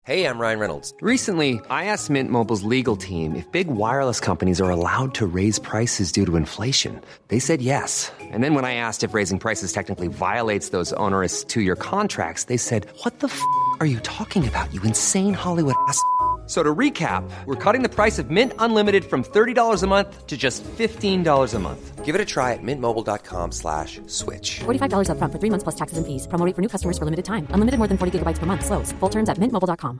Hey, I'm Ryan Reynolds. Recently, I asked Mint Mobile's legal team if big wireless companies are allowed to raise prices due to inflation. They said yes. And then when I asked if raising prices technically violates those onerous two-year contracts, they said, "What the f*** are you talking about, you insane Hollywood ass?" So to recap, we're cutting the price of Mint Unlimited from $30 a month to just $15 a month. Give it a try at mintmobile.com/switch. $45 up front for 3 months plus taxes and fees. Promo rate for new customers for limited time. Unlimited more than 40 gigabytes per month. Slows full terms at mintmobile.com.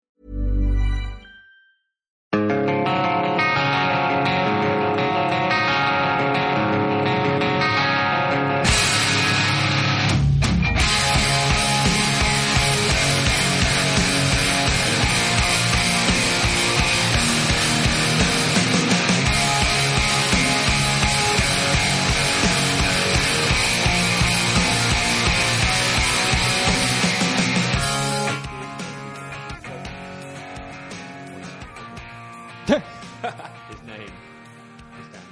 His name is Dan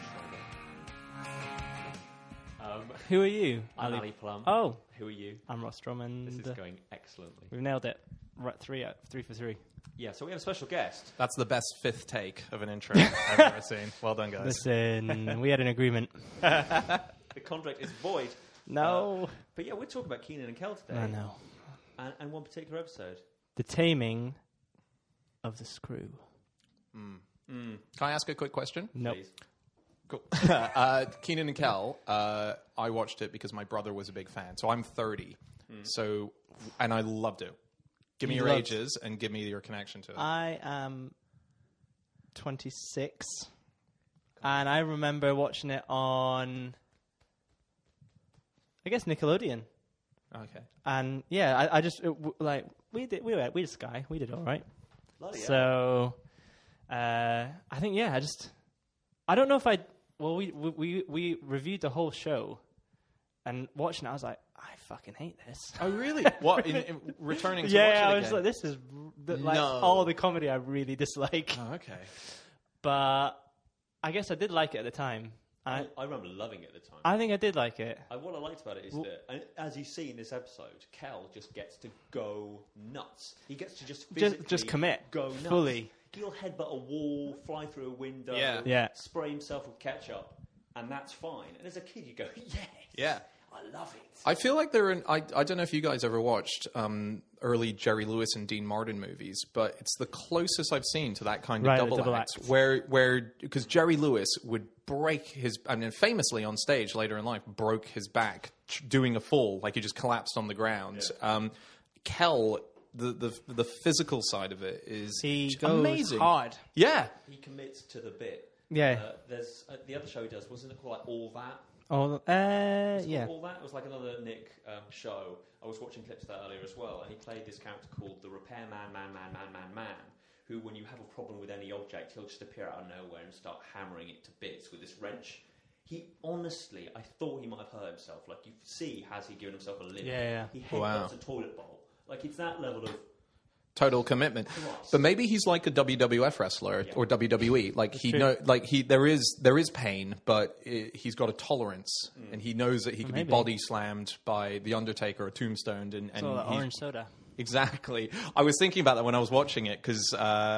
Schreiber. Who are you? I'm Ali Plum. Oh, Who are you? I'm Ross Drummond. This is going excellently. We've nailed it. Right, three for three. Yeah, so we have a special guest. That's the best fifth take of an intro I've ever seen. Well done, guys. Listen, we had an agreement. The contract is void. No. But yeah, we're talking about Keenan and Kel today. I know. And one particular episode. The Taming of the Screw. Can I ask a quick question? Nope. Please. Cool. Keenan and Kel, I watched it because my brother was a big fan. So I'm 30. And I loved it. Give me your ages and give me your connection to it. I am 26. And I remember watching it on, I guess, Nickelodeon. Okay. And yeah, I just, we did Sky. We did all right. Bloody hell. So, I think, I don't know if we reviewed the whole show, and watching it, I was like, I fucking hate this. Oh, really? What? In returning to watch it Yeah, I was again? like, this is like No. all the comedy I really dislike. Oh, okay. But I guess I did like it at the time. I remember loving it at the time. I think I did like it. What I liked about it is that, and as you see in this episode, Kel just gets to go nuts. He gets to just physically Just commit go nuts. fully. He'll headbutt a wall, fly through a window, Yeah. spray himself with ketchup, and that's fine. And as a kid, you go, yes, Yeah. I love it. I feel like they're in. I don't know if you guys ever watched early Jerry Lewis and Dean Martin movies, but it's the closest I've seen to that kind of double act. Where because Jerry Lewis would break his, famously on stage later in life, broke his back doing a fall, like he just collapsed on the ground. Yeah. Kel, the physical side of it is He goes amazing. hard. Yeah. He commits to the bit. Yeah. There's the other show he does, wasn't it called like All That? Oh, It's yeah. called All That. It was like another Nick show. I was watching clips of that earlier as well, and he played this character called the Repairman Man, who, when you have a problem with any object, he'll just appear out of nowhere and start hammering it to bits with this wrench. He honestly, I thought he might have hurt himself. Like, you see, has he given himself a lift? Yeah. He headbutts a toilet bowl. Like, it's that level of Total commitment, Christ. but maybe he's like a WWF wrestler or WWE. Like there is pain, but he's got a tolerance, and he knows that he can be body slammed by the Undertaker or Tombstone, and So that orange soda. Exactly. I was thinking about that when I was watching it because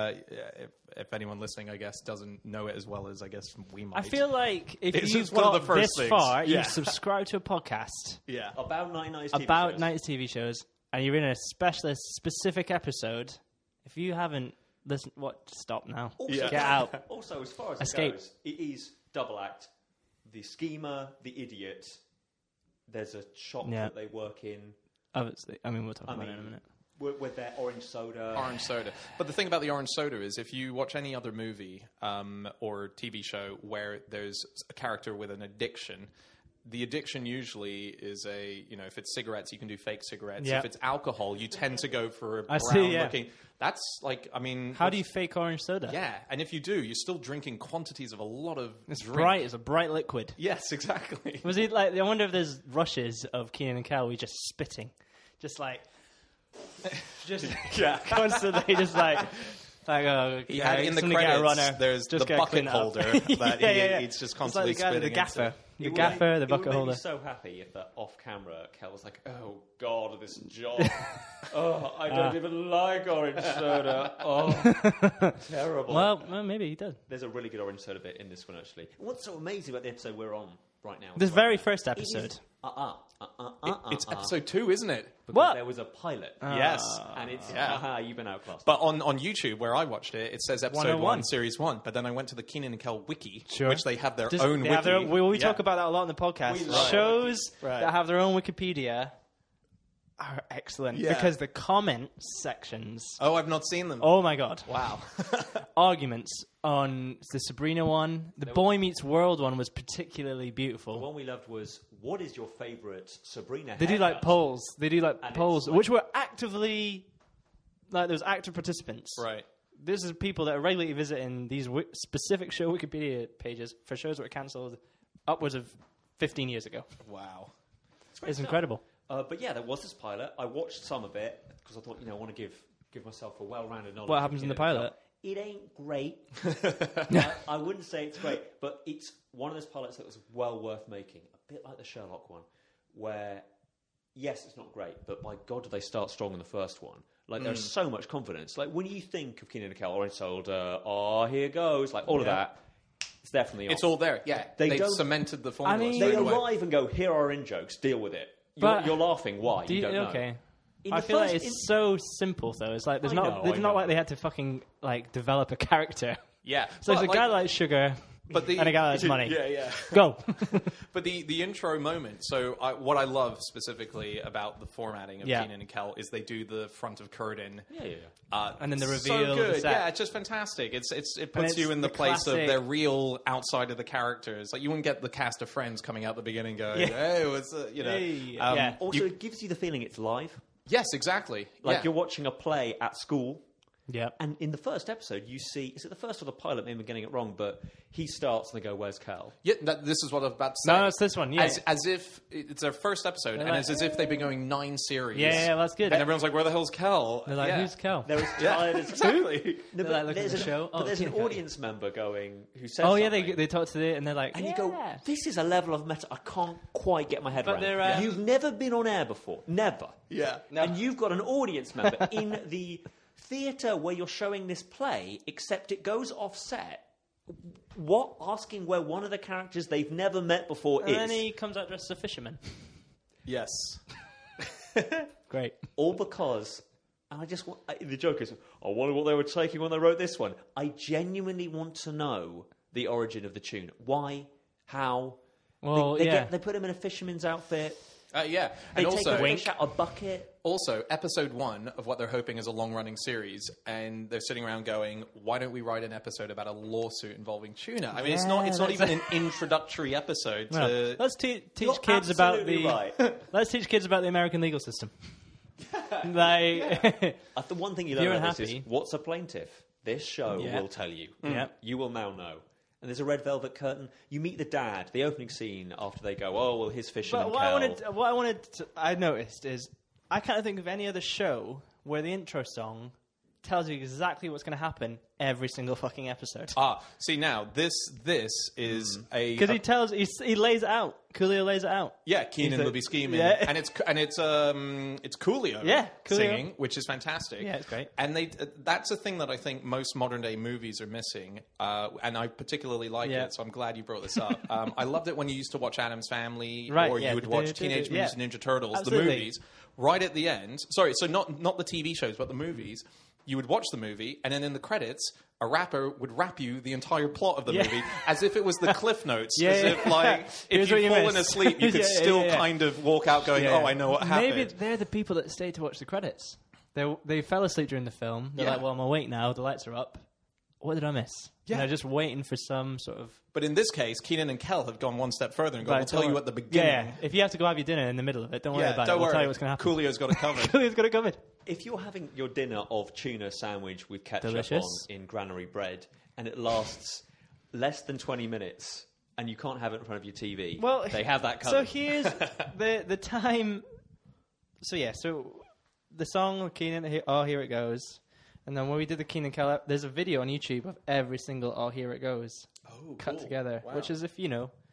if anyone listening, I guess, doesn't know it as well as I guess we might. I feel like if It's you've just one of got the first this things. far, Yeah. you've subscribed to a podcast yeah. about 90s TV about shows. 90s TV shows, and you're in a specific episode. If you haven't listened, stop now. Also, Get out. Also, as far as Escape. it goes, it is double act. The schemer, the idiot. There's a shop Yeah. that they work in. Obviously, we'll talk about it in a minute. With their orange soda. Orange soda. But the thing about the orange soda is if you watch any other movie or TV show where there's a character with an addiction, the addiction usually is if it's cigarettes, you can do fake cigarettes. Yeah. If it's alcohol, you tend to go for a I see, yeah. brown-looking. That's like, How do you fake orange soda? Yeah, and if you do, you're still drinking quantities of a lot of It's drink. bright. It's a bright liquid. Yes, exactly. Was it like? I wonder if there's rushes of Keenan and Kel. We just spitting, just constantly, just like. He had in the somebody get a credits, runner, there's just the get bucket clean up. holder that yeah. he's just It's constantly like the guy with the spitting into. gaffer. The gaffer, the bucket holder. It would make me so happy if off camera, Kel was like, "Oh God, this job! I don't even like orange soda. Oh, terrible." Well, maybe he did. There's a really good orange soda bit in this one, actually. What's so amazing about the episode we're on right now? This very first episode. It's episode 2, isn't it? Because what? There was a pilot. Yes. And it's, you've been outclassed. But on YouTube, where I watched it, it says episode 101. 1, series 1. But then I went to the Keenan and Kel wiki, Sure. which they have their own wiki. We talk about that a lot in the podcast. Shows Right. that have their own Wikipedia are excellent because the comment sections. Oh, I've not seen them. Oh my God! Wow. Arguments on the Sabrina one, the Boy Meets World one was particularly beautiful. The one we loved was, what is your favourite Sabrina They do like haircut? polls. They do like And polls, it's like- which were actively there was active participants. Right. This is people that are regularly visiting these specific show Wikipedia pages for shows that were cancelled upwards of 15 years ago. Wow. It's incredible. But yeah, there was this pilot. I watched some of it because I thought, I want to give myself a well-rounded knowledge. What happens in the pilot? It ain't great. I wouldn't say it's great, but it's one of those pilots that was well worth making. A bit like the Sherlock one, where, yes, it's not great, but by God, did they start strong in the first one. Like, there's so much confidence. Like, when you think of Keenan and Kel, Orange Soldier, here goes, like, all of that, it's definitely on. It's all there. Yeah. They've cemented the formula. I mean, They straight away. arrive and go, here are in jokes, deal with it. But- You're laughing, why? You don't know. Okay. In I the feel like first- it's so simple though. It's like there's I not know, it's I not know. like they had to fucking like develop a character. Yeah. So But there's a guy like Sugar but the, and a guy that's money. Yeah, yeah. Go. But the intro moment, so what I love specifically about the formatting of Keenan and Kel is they do the front of curtain. Yeah. And then the reveal So of the good. set. Yeah, it's just fantastic. It puts it's you in the the place classic- of their real outside of the characters. Like you wouldn't get the cast of Friends coming out at the beginning going, hey, what's Hey, Um, yeah. Also, it gives you the feeling it's live. Yes, exactly. Like yeah. you're watching a play at school. Yeah. And in the first episode, you see, is it the first or the pilot? Maybe I'm getting it wrong, but he starts and they go, where's Cal? Yeah, this is what I was about to say. No, it's this one. Yeah. As if it's their first episode, and like, it's as if they've been going 9 series. Yeah, that's good. And everyone's like, where the hell's Kel? They're like, yeah. who's Kel? They're as tired as... Exactly. No, They're like, look at the show. But Oh, there's an Tina Fey. audience member going, who says Oh yeah, something. they talk to it and they're like, And you go, this is a level of meta I can't quite get my head But around. they're, You've never been on air before. Never. Yeah. And you've got an audience member in the theatre where you're showing this play, except it goes off set. What? Asking where one of the characters they've never met before and is. then he comes out dressed as a fisherman. Yes. Great. All because... And I just want... the joke is, I wonder what they were taking when they wrote this one. I genuinely want to know the origin of the tune. Why? How? Well, they put him in a fisherman's outfit. Yeah. They And take also, a fish out a bucket. Also, episode 1 of what they're hoping is a long-running series, and they're sitting around going, "Why don't we write an episode about a lawsuit involving tuna?" I mean, it's not even an introductory episode. Well, To let's teach You're kids about absolutely the. right. Let's teach kids about the American legal system. Like, The one thing you If you're learn about this unhappy- is, what's a plaintiff? This show Yeah. will tell you. Yeah. You will now know. And there's a red velvet curtain. You meet the dad, the opening scene, after they go, oh, well, his fisherman but what I noticed is I can't think of any other show where the intro song tells you exactly what's going to happen every single fucking episode. see now this is a Because he lays it out. Coolio lays it out. yeah, Keenan He's will like- be scheming, Yeah. and it's Coolio, Yeah, Coolio. singing, which is fantastic. Yeah, it's great. And that's a thing that I think most modern day movies are missing, and I particularly like Yeah. it. So I'm glad you brought this up. I loved it when you used to watch Addams Family, Right, or yeah, you would watch Teenage Mutant Ninja Turtles, Absolutely. the movies. Right at the end, sorry, so not the TV shows, but the movies. You would watch the movie, and then in the credits, a rapper would rap you the entire plot of the movie as if it was the Cliff Notes. Yeah, as yeah. if, like, Here's if what you'd you fallen missed. asleep, you could Yeah, yeah, still yeah. kind of walk out going, Yeah. oh, I know what happened. Maybe they're the people that stayed to watch the credits. They fell asleep during the film. They're Yeah. like, well, I'm awake now. The lights are up. What did I miss? Yeah. And they're just waiting for some sort of... But in this case, Keenan and Kel have gone one step further and gone, Right, we'll tell don't you worry. at the beginning. Yeah, if you have to go have your dinner in the middle of it, don't worry about don't it. We'll worry. tell you what's going to happen. Coolio's got it covered. Coolio's got it covered. If you're having your dinner of tuna sandwich with ketchup Delicious. on in granary bread, and it lasts less than 20 minutes, and you can't have it in front of your TV, Well, they have that So covered. here's the time. So yeah, so the song Keenan, Here It Goes, and then when we did the Keenan Kel, there's a video on YouTube of every single Oh Here It Goes cut cool. together, Wow. which is if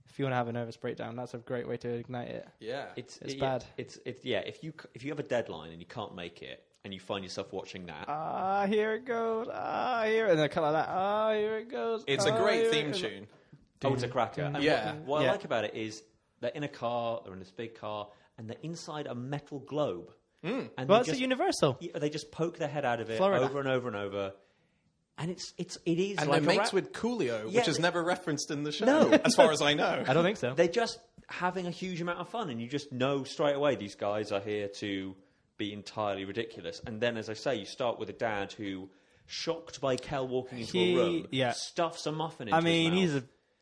If you want to have a nervous breakdown, that's a great way to ignite it. Yeah. It's bad. It's if you have a deadline and you can't make it, and you find yourself watching that. Here it goes. Here, and then kind of like that. Here it goes. It's a great theme tune. Oh, it's a cracker. And Yeah. What I like about it is they're in a car, they're in this big car, and they're inside a metal globe. And Well, it's a Universal. They just poke their head out of it Florida. over and over and over. And it is And like they're a mates with Coolio, Yeah, which is never referenced in the show, No. as far as I know. I don't think so. They're just having a huge amount of fun, and you just know straight away these guys are here to be entirely ridiculous. And then, as I say, you start with a dad who, shocked by Kel walking into a room, stuffs a muffin into his mouth. he's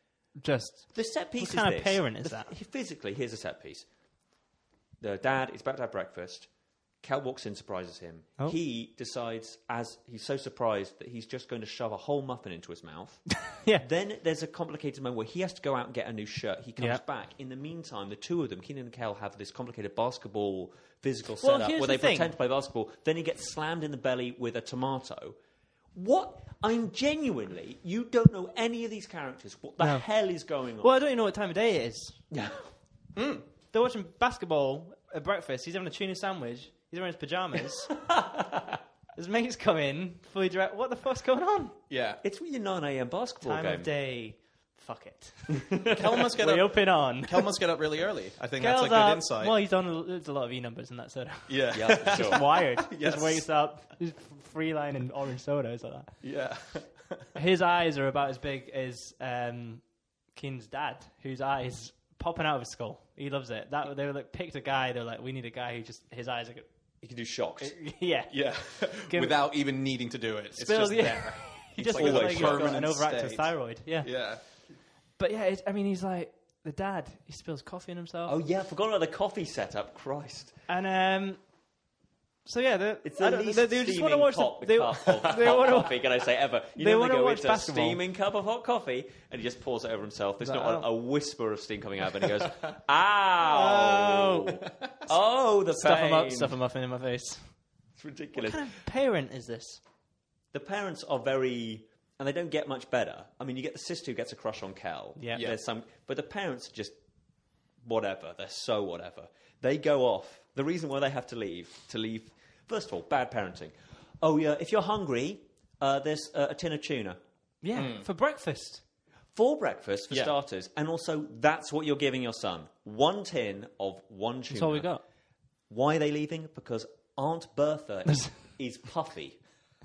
The set piece What kind is of this. parent is that? Physically, here's a set piece. The dad is about to have breakfast. Kel walks in, surprises him. Oh. He decides, as he's so surprised, that he's just going to shove a whole muffin into his mouth. Yeah. Then there's a complicated moment where he has to go out and get a new shirt. He comes Yeah. back. In the meantime, the two of them, Keenan and Kel, have this complicated basketball physical Well, setup here's where they the thing. pretend to play basketball. Then he gets slammed in the belly with a tomato. What? I'm genuinely, you don't know any of these characters. What the No. hell is going on? Well, I don't even know what time of day it is. Yeah. They're watching basketball at breakfast. He's having a tuna sandwich. He's wearing his pajamas. His mates come in, fully dressed. What the fuck's going on? Yeah. It's your 9 a.m. basketball Time game. of day. Fuck it. Kel must get We up. open on. Kel must get up really early. I think Girls that's a good up. insight. Well, he's on. There's a lot of E numbers in that soda. yeah. Yeah, for sure. Wired. Yes. Just wakes up. Just free line and orange sodas like that. Yeah. His eyes are about as big as Keen's dad, whose eyes popping out of his skull. He loves it. That they were like picked a guy. They're like, we need a guy who just his eyes are. You can do shocks. Yeah. Yeah. Without even needing to do it. It's Spills, just yeah. there. He It's just like looks a like he's got an permanent overactive state. thyroid. Yeah. Yeah. But yeah, he's like the dad. He spills coffee on himself. Oh, yeah, I forgot about the coffee setup. Christ. And so yeah, It's the least they steaming just want to watch cup they of hot wanna- coffee, can I say, ever. You they know, wanna they go, watch it's a basketball. steaming cup of hot coffee, and he just pours it over himself. There's No, I not don't- a whisper of steam coming out, and he goes, ow! Oh, the pain. stuff a muffin in my face. It's ridiculous. What kind of parent is this? The parents are very... And they don't get much better. I mean, you get the sister who gets a crush on Kel. Yeah. There's some, but the parents are just whatever. They're so whatever. They go off. The reason why they have to leave, first of all, bad parenting. Oh, yeah, if you're hungry, there's a tin of tuna. Yeah, for breakfast. For breakfast, for Yeah. starters. And also, that's what you're giving your son. One tin of one tuna. That's all we got. Why are they leaving? Because Aunt Bertha is puffy.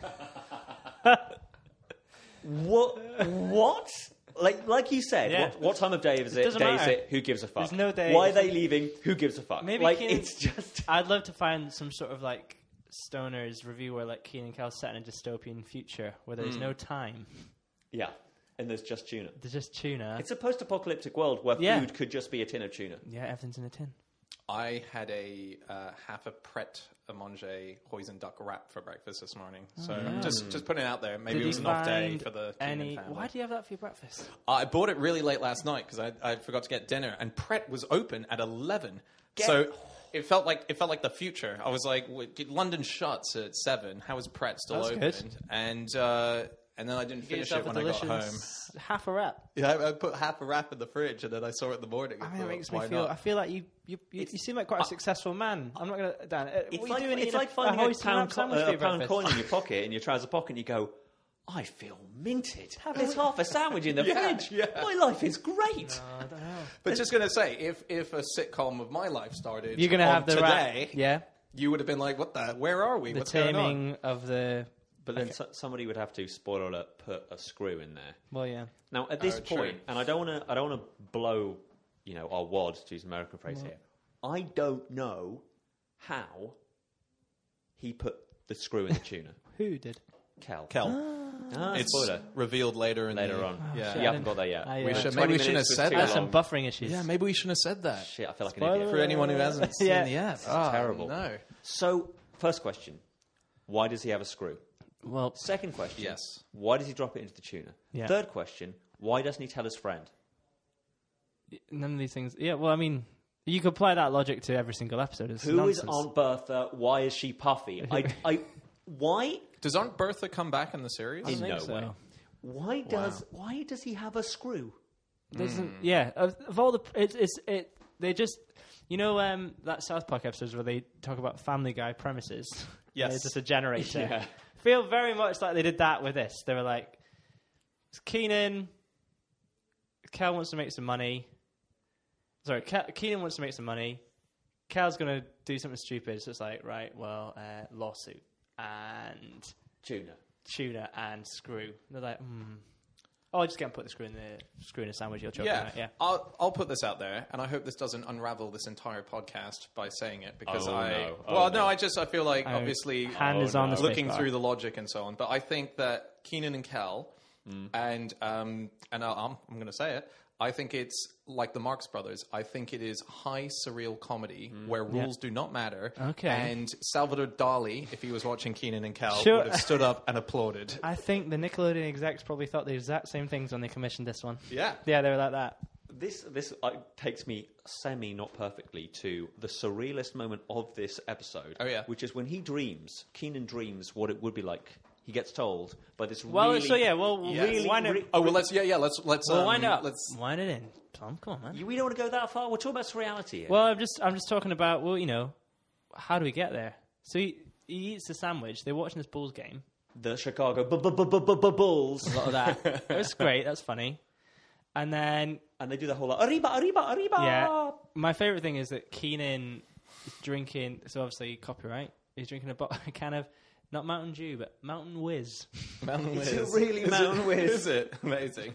What? Like you said, Yeah. what time of day is it? doesn't Day is matter. it? Who gives a fuck? There's no day. Why are they leaving? Who gives a fuck? Maybe like Keenan- it's just I'd love to find some sort of like stoners review where like Keenan and Kel set in a dystopian future where there's no time. yeah. And there's just tuna. There's just tuna. It's a post-apocalyptic world where Yeah. food could just be a tin of tuna. Yeah, everything's in a tin. I had a half a Pret a Manger hoisin duck wrap for breakfast this morning. So just putting it out there. Maybe Did it was you an off day find for the Keenan family. Why do you have that for your breakfast? I bought it really late last night because I forgot to get dinner, and Pret was open at 11. So it felt like the future. I was like, London shuts at 7. How is Pret still That's open? good. And then I didn't Get finish yourself it a when I got home. delicious half a wrap. Yeah, I put half a wrap in the fridge, and then I saw it in the morning. I mean, it makes Why me feel. not? I feel like you seem like quite a successful man. I'm not gonna. Dan, It's what like, are you doing? it's eating like finding a hoisin pound, wrap sandwich for your pound breakfast? coin in your pocket, in your trouser pocket, and you go, I feel minted. Have this half a sandwich in the fridge. yeah. My life is great. I don't know. But just going to say, if a sitcom of my life started You're gonna on have the today, wrap. Yeah, you would have been like, what the? Where are we? the What's going on? taming of the. But then somebody would have to, spoiler alert, put a screw in there. Well, yeah. Now, at this true. point, and I don't want to blow, our wad, to use an American phrase here. I don't know how he put the screw in the tuna. Who did? Kel. It's Spoiler. revealed later On. Yeah. You haven't got there yet. I, We should, 20 maybe we shouldn't have minutes was said too That's that. some buffering issues. Yeah, maybe we shouldn't have said that. Shit, I feel like an Spoiler idiot. For anyone who hasn't seen Yeah. the app. It's terrible. No. So, first question. Why does he have a screw? Well, Second question. Yes. Why does he drop it into the tuna? Yeah. Third question. Why doesn't he tell his friend? none of these things. Yeah, well, I mean, you could apply that logic to every single episode. It's Who is nonsense. Aunt Bertha? Why is she puffy? Why? Does Aunt Bertha come back in the series? I don't In think no so. way. Why does he have a screw? Yeah, of all the they just that South Park episodes where they talk about Family Guy premises. Yes, it's just a generator. Yeah. Feel very much like they did that with this. They were like, Keenan wants to make some money. Sorry, Keenan wants to make some money. Cal's going to do something stupid. So it's like, right, well, lawsuit and tuna and screw. And they're like, Oh, I just can't put the screw in a sandwich. You're choking on it. Yeah. I'll put this out there, and I hope this doesn't unravel this entire podcast by saying it because I feel like obviously hand is on the looking through the logic and so on. But I think that Keenan and Kel, and I'm going to say it. I think it's like the Marx Brothers. I think it is high surreal comedy where rules do not matter. Okay. And Salvador Dali, if he was watching Keenan and Kel, Sure. would have stood up and applauded. I think the Nickelodeon execs probably thought the exact same things when they commissioned this one. Yeah. Yeah, they were like that. This takes me not perfectly to the surrealist moment of this episode. Oh, yeah. Which is when Keenan dreams what it would be like. He gets told by this Why not? Why not? Let's wind it in. Tom, come on, man. We don't want to go that far. We're talking about surreality here. Well, I'm just talking about, how do we get there? So he eats the sandwich. They're watching this Bulls game. The Chicago Bulls. A lot of that. It was great. That's funny. And they do the whole arriba, arriba, arriba. Yeah. My favorite thing is that Keenan is drinking. So obviously copyright. He's drinking a can of. Not Mountain Dew, but Mountain Whiz. Mountain Whiz. Is it really Mountain Whiz? Is it? Amazing.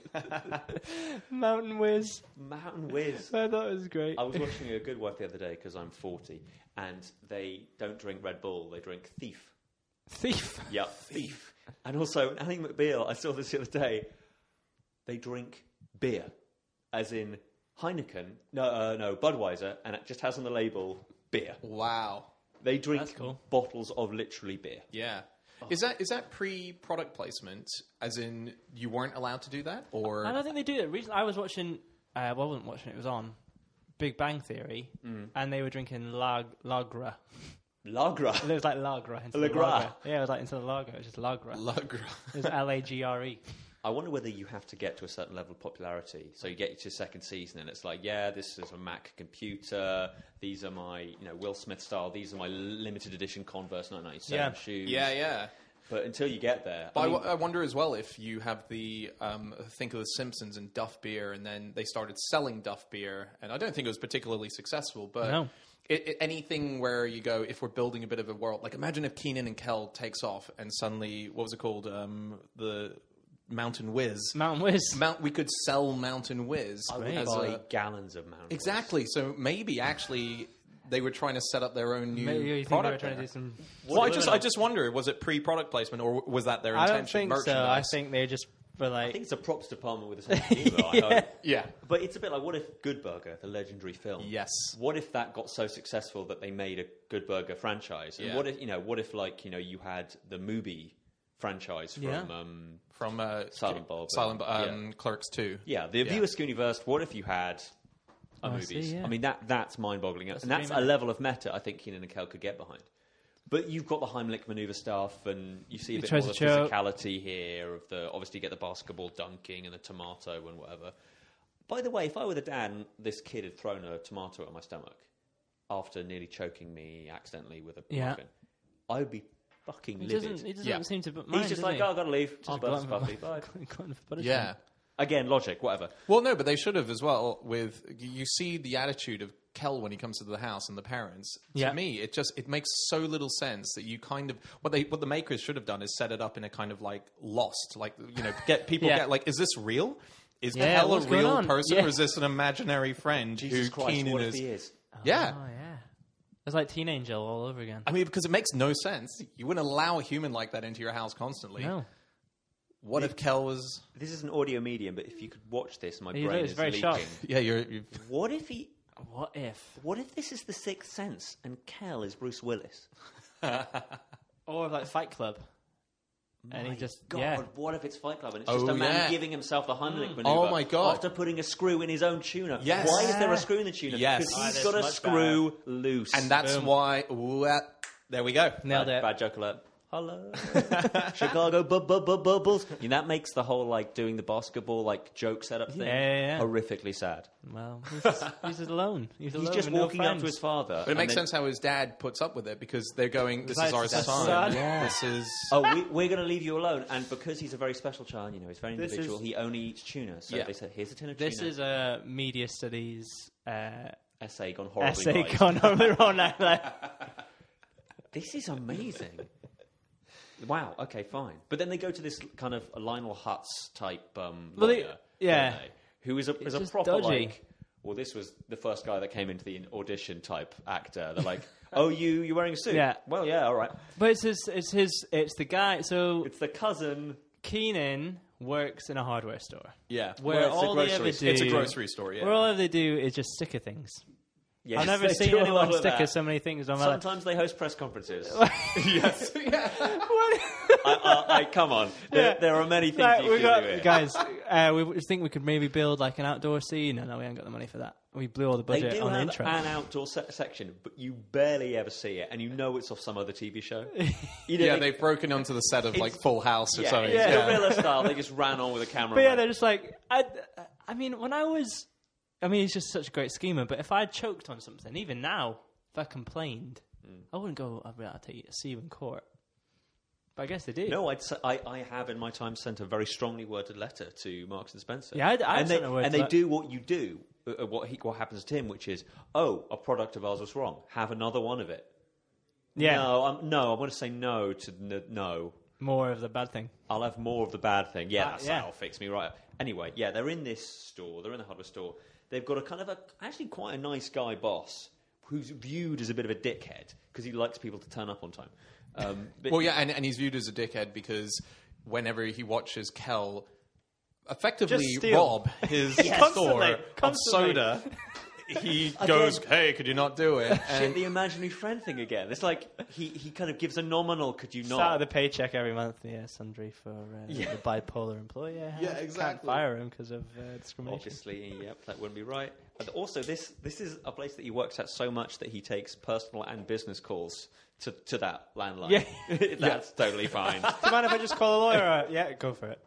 Mountain Whiz. Mountain Whiz. I thought it was great. I was watching A Good Wife the other day because I'm 40, and they don't drink Red Bull, they drink Thief. Thief? Yeah, Thief. And also, Annie McBeal, I saw this the other day, they drink beer, as in Heineken, no, Budweiser, and it just has on the label, beer. Wow. They drink bottles of literally beer. Yeah. Is that pre-product placement, as in you weren't allowed to do that? Or I don't think they do it. I was watching, I wasn't watching it was on Big Bang Theory, and they were drinking Lagra. Lagra? It was like Lagra. Lagra. Yeah, it was like instead of Lager, it was just Lagra. Lagra. It was Lagre. I wonder whether you have to get to a certain level of popularity. So you get to your second season and it's like, yeah, this is a Mac computer. These are my, Will Smith style. These are my limited edition Converse 1997 shoes. Yeah. But until you get there... But I wonder as well if you have the... think of The Simpsons and Duff Beer, and then they started selling Duff Beer. And I don't think it was particularly successful, but... No. Anything where you go, if we're building a bit of a world... Like, imagine if Keenan and Kel takes off and suddenly... What was it called? The... Mountain Whiz. Mountain Whiz. We could sell Mountain Whiz. I would buy gallons of Mountain Whiz. Exactly. So maybe actually they were trying to set up their own new maybe you product. Think they were trying to do some... Well, I just wonder, was it pre-product placement or was that their intention? I don't think so. I think they just were like... I think it's a props department with a sense of humour, I hope. Yeah. But it's a bit like, what if Good Burger, the legendary film... Yes. What if that got so successful that they made a Good Burger franchise? And what if, you had the Mubi franchise from Silent Bob, Clerks 2. Yeah, the Viewers Universe. What if you had movies? I mean, that's mind-boggling, and that's a level of meta I think Keenan and Kel could get behind. But you've got the Heimlich maneuver stuff, and you see a bit more of the physicality here. Obviously, you get the basketball dunking and the tomato and whatever. By the way, if I were the dad and this kid had thrown a tomato at my stomach after nearly choking me accidentally with a muffin, I would be fucking livid. He doesn't seem to mind. He's just like, I've got to leave. I'll burst puppy. Bye. Yeah. Again, logic, whatever. Well, no, but they should have as well. You see the attitude of Kel when he comes to the house and the parents. To me, it makes so little sense that you kind of what the makers should have done is set it up in a kind of like Lost, like get people get like, is this real? Is the hell a real person, or is this an imaginary friend? Jesus Christ, Keenan what if he is? Yeah. Oh, yeah. It's like Teen Angel all over again. I mean, because it makes no sense. You wouldn't allow a human like that into your house constantly. No. What if Kel was... This is an audio medium, but if you could watch this, my brain is very leaking. shocked. Yeah, you're... What if he... What if this is The Sixth Sense and Kel is Bruce Willis? Or like Fight Club. And he just... God, what if it's Fight Club and it's just a man giving himself the Heimlich maneuver oh my God. after putting a screw in his own tuna? Yes. Why is there a screw in the tuna? Yes. Because he's got a screw loose. And that's why... there we go. Nailed it. Bad joke alert. hello, Chicago Bulls. That makes the whole like doing the basketball like joke setup thing horrifically sad. Well, he's alone. He's just walking up to his father. But it makes sense how his dad puts up with it because they're going, this is our son. Yeah. This is... we're going to leave you alone. And because he's a very special child, he's very individual, he only eats tuna. So they said, here's a tin of tuna. This is a media studies... essay gone horribly wrong. This is amazing. Wow, okay, fine. But then they go to this kind of Lionel Hutz type lawyer, who is a proper dodgy. like... Well, this was the first guy that came into the audition type actor. They're like, "Oh, you're wearing a suit? Yeah. Well, yeah, all right." But it's the guy. So it's the cousin. Keenan works in a hardware store. Yeah, where all they ever do, it's a grocery store. Yeah, where all they do is just sticker things. Yes, I've never seen anyone sticker so many things on my life. Sometimes they host press conferences. Yes. Come on. There are many things you can do here. Guys, we think we could maybe build like an outdoor scene. No, we haven't got the money for that. We blew all the budget on the intro. They do have an outdoor section, but you barely ever see it, and you know it's off some other TV show. They've broken onto the set of like Full House or something. It's guerrilla style. They just ran on with a camera. But they're just like... I mean, he's just such a great schemer, but if I choked on something, even now, if I complained, I wouldn't go, I'll see you in court. But I guess they do. No, I have in my time sent a very strongly worded letter to Marks and Spencer. Yeah, I sent a word. And they do what you do, what happens to him, which is, a product of ours was wrong. Have another one of it. Yeah. I'm going to say no to no. More of the bad thing. I'll have more of the bad thing. That'll fix me right up. Anyway, they're in this store. They're in the hardware store. They've got a kind of actually quite a nice guy boss who's viewed as a bit of a dickhead because he likes people to turn up on time. And he's viewed as a dickhead because whenever he watches Kel effectively rob his store of soda, he goes, "Hey, could you not do it?" Shit, the imaginary friend thing again. It's like he kind of gives a nominal, "Could you not?" Start of the paycheck every month. Yeah, sundry for the bipolar employee. Yeah, exactly. Can't fire him because of discrimination. Obviously, that wouldn't be right. And also, this is a place that he works at so much that he takes personal and business calls to that landline. Yeah, that's totally fine. Do you mind if I just call a lawyer? Yeah, go for it.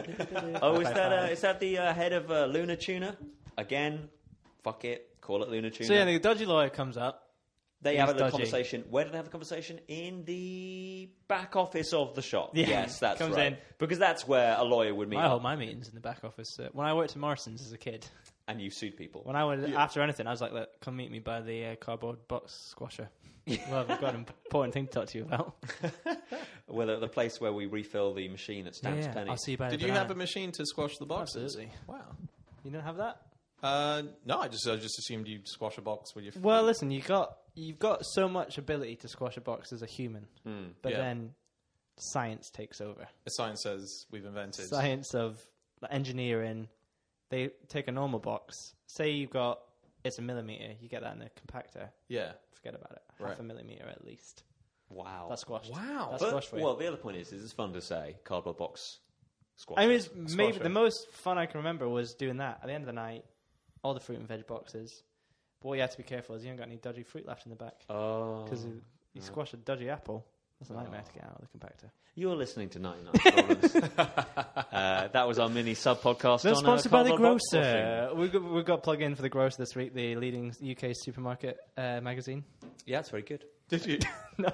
Is that the head of Luna Tuna again? Fuck it, call it Luna Tuna. So the dodgy lawyer comes up. They have a conversation. Where do they have a conversation? In the back office of the shop. Yeah. Yes, that's comes right. In. Because that's where a lawyer would meet. I hold my meetings in the back office. When I worked at Morrison's as a kid. And you sued people. When I went after anything, I was like, "Look, come meet me by the cardboard box squasher." Well, I've got an important thing to talk to you about. Well, the place where we refill the machine at Stamps Penny. I'll see you by Did you have a machine to squash the boxes? Absolutely. Wow. You don't have that? No, I just assumed you'd squash a box with your... Well, listen, you've got so much ability to squash a box as a human, but then science takes over. The science says we've invented... Science of engineering. They take a normal box. Say it's a millimetre. You get that in a compactor. Yeah. Forget about it. Right. Half a millimetre at least. Wow. That's squashed. Wow. That's squashed for you. Well, the other point is it's fun to say cardboard box squash. I mean, maybe the most fun I can remember was doing that at the end of the night. All the fruit and veg boxes. But what you have to be careful is you haven't got any dodgy fruit left in the back. Oh. Because you squash a dodgy apple. That's a nightmare to get out of the compactor. You're listening to 99 Problems. That was our mini sub-podcast. They're sponsored by The Cardboard Box Grocer. We've got plug in for The Grocer this week, the leading UK supermarket magazine. Yeah, it's very good. Did you? No,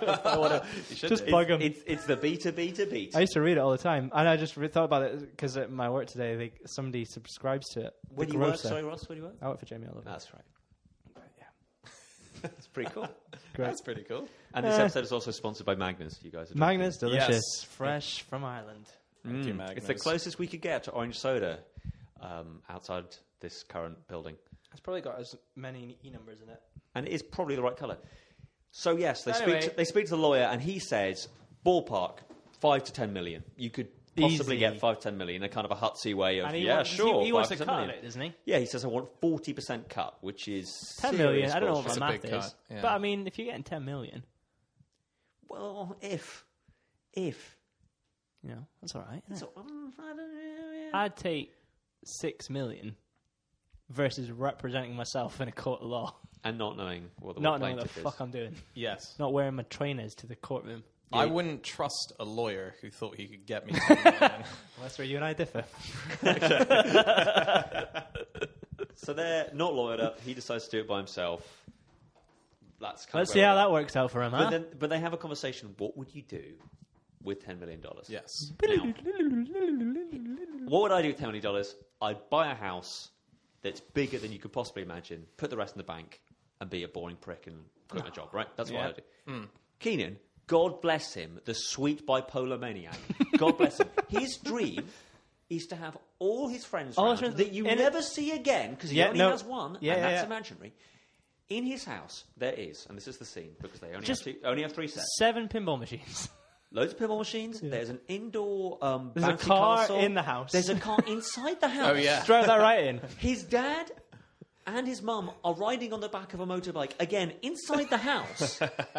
just plug them. It's the B2B2B. I used to read it all the time, and I just thought about it because at my work today, somebody subscribes to it. Where do you work? Sorry, Ross, where do you work? I work for Jamie Oliver. That's right. That's pretty cool. Great. That's pretty cool. And this episode is also sponsored by Magnus. You guys are Magnus, delicious, Yes. fresh from Ireland. Thank you, Magnus. It's the closest we could get to orange soda outside this current building. It's probably got as many E numbers in it. And it is probably the right colour. So, yes, they Anyway. speak to the lawyer, and he says, ballpark, 5 to 10 million. You could possibly Easy. get 5 to 10 million, a kind of a Hutsy way of, And he yeah, wants, sure, He wants 5 to to cut 10 it, million. doesn't he? Yeah, he says, I want 40% cut, which is 10 million. I don't know what bullshit. my a math big is. cut, yeah. But, I mean, if you're getting 10 million, Well, if. you know, that's all right. Isn't So, I don't know. it? I'd take 6 million versus representing myself in a court of law. And not knowing what the Not knowing what the plaintiff fuck is. I'm doing. Yes. Not wearing my trainers to the courtroom. I wouldn't trust a lawyer who thought he could get me. That's where you and I differ. So they're not lawyered up. He decides to do it by himself. Let's see how that works out for him, huh? But they have a conversation. What would you do with $10 million? Yes. Now, what would I do with $10 million? I'd buy a house that's bigger than you could possibly imagine, put the rest in the bank, and be a boring prick and quit my job, right? That's what I'd do. Keenan, God bless him, the sweet bipolar maniac. God bless him. His dream is to have all his friends around that you never see again, because he only has one, and that's imaginary. In his house, there is, and this is the scene, because they only have 3 sets. 7 pinball machines. Loads of pinball machines. Yeah. There's an indoor There's a car castle. In the house. There's a car inside the house. Oh, yeah. Drive that right in. His dad and his mum are riding on the back of a motorbike, again, inside the house.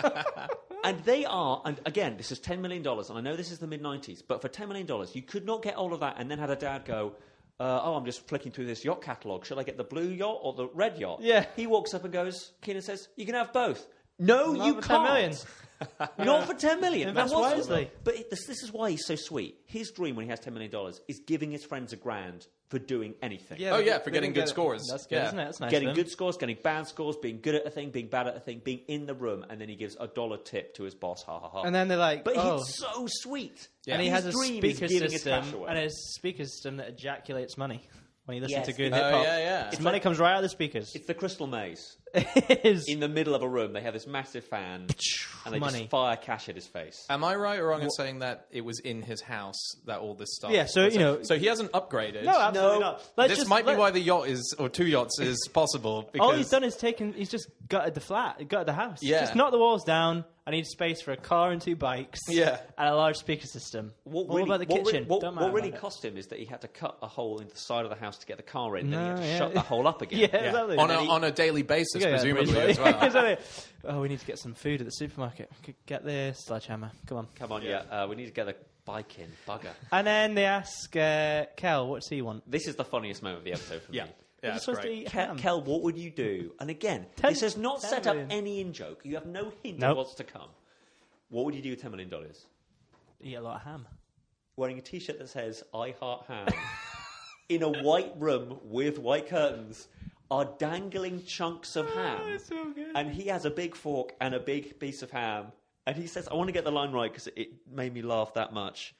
And they are, and again, this is $10 million, and I know this is the mid-90s, but for $10 million, you could not get all of that and then have a dad go, I'm just flicking through this yacht catalogue. Should I get the blue yacht or the red yacht? Yeah. He walks up and goes, Keenan says, you can have both. No, not you for can't. 10 million. Not for $10 million. Invest wisely. But this is why he's so sweet. His dream when he has $10 million is giving his friends $1,000 for doing anything. Yeah, for getting good scores. That's good, isn't it? That's nice. Getting good scores, getting bad scores, being good at a thing, being bad at a thing, being in the room, and then he gives $1 tip to his boss. Ha ha ha. And then they're like, but he's so sweet. Yeah. And he has a speaker system, and his speaker system that ejaculates money. When you listen to good hip hop, His money comes right out of the speakers. It's the Crystal Maze. It is. In the middle of a room, they have this massive fan, and they just fire cash at his face. Am I right or wrong in saying that it was in his house that all this stuff? Yeah, so so he hasn't upgraded. No, absolutely not. This might be why the yacht is, or 2 yachts is possible. Because all he's done is he's just gutted the flat, gutted the house. Yeah. Just knocked the walls down. I need space for a car and 2 bikes. Yeah. And a large speaker system. What about the kitchen? What really cost him is that he had to cut a hole into the side of the house to get the car in, then he had to shut that hole up again. Exactly. On a daily basis, presumably, as well. Exactly. Oh, we need to get some food at the supermarket. Get the sledgehammer. Come on. We need to get the bike in. Bugger. And then they ask Kel, what does he want? This is the funniest moment of the episode for me. Yeah, that's great. Kel, what would you do? And again, this has not set up any in-joke. You have no hint of what's to come. What would you do with $10 million? Eat a lot of ham. Wearing a T-shirt that says, I heart ham. In a white room with white curtains are dangling chunks of ham. So good. And he has a big fork and a big piece of ham. And he says, I want to get the line right because it made me laugh that much.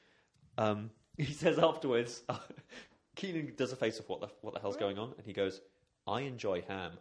He says afterwards... Keenan does a face of what the hell's going on, and he goes, I enjoy ham.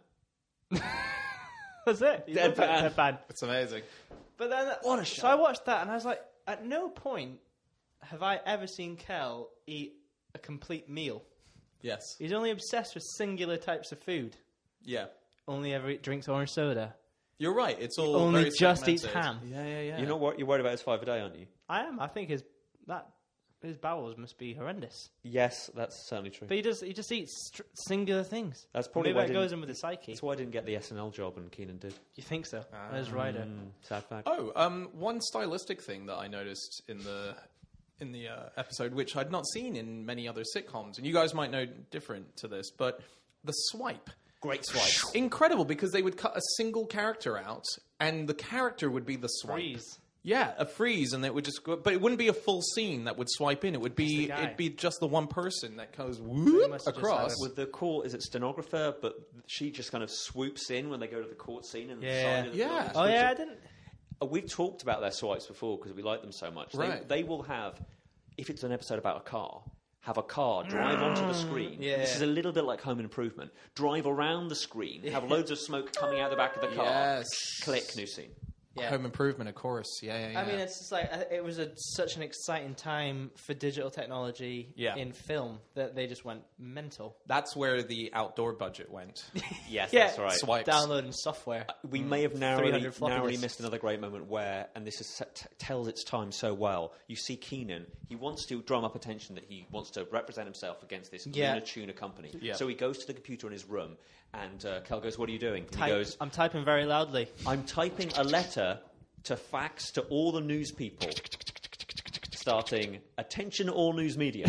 That's it. Deadpan. It's amazing. But then, what a show. So I watched that, and I was like, at no point have I ever seen Kel eat a complete meal. Yes. He's only obsessed with singular types of food. Yeah. Only ever drinks orange soda. You're right. It's all only very just segmented. eats ham. Yeah. You know what? You're worried about his 5 a day, aren't you? I am. I think his bowels must be horrendous. Yes, that's certainly true. But he just eats singular things. That's probably maybe why that goes in with the psyche. That's why I didn't get the SNL job and Keenan did. You think so? As Ryder. Sad fact. One stylistic thing that I noticed in the episode, which I'd not seen in many other sitcoms, and you guys might know different to this, but the swipe. Great swipe. Incredible, because they would cut a single character out, and the character would be the swipe. Freeze. Yeah, a freeze, and it would just go, but it wouldn't be a full scene that would swipe in. It'd be just the one person that goes whoop across. With the court, is it stenographer? But she just kind of swoops in when they go to the court scene and side of the yeah. Oh yeah, I didn't. We've talked about their swipes before because we like them so much. Right. They will have, if it's an episode about a car, have a car drive onto the screen. Yeah. This is a little bit like Home Improvement. Drive around the screen, have loads of smoke coming out the back of the car. Yes. Click, new scene. Yeah. Home Improvement, of course. Yeah. I mean, it's just like it was such an exciting time for digital technology in film that they just went mental. That's where the outdoor budget went. Yes, that's right. Swipes. Downloading software. We may have narrowly missed another great moment where, and this tells its time so well, you see Keenan, he wants to drum up attention that he wants to represent himself against this Luna Tuna company. Yeah. So he goes to the computer in his room, and Kel goes, what are you doing? And he goes, I'm typing very loudly. I'm typing a letter to fax to all the news people, starting, attention all news media.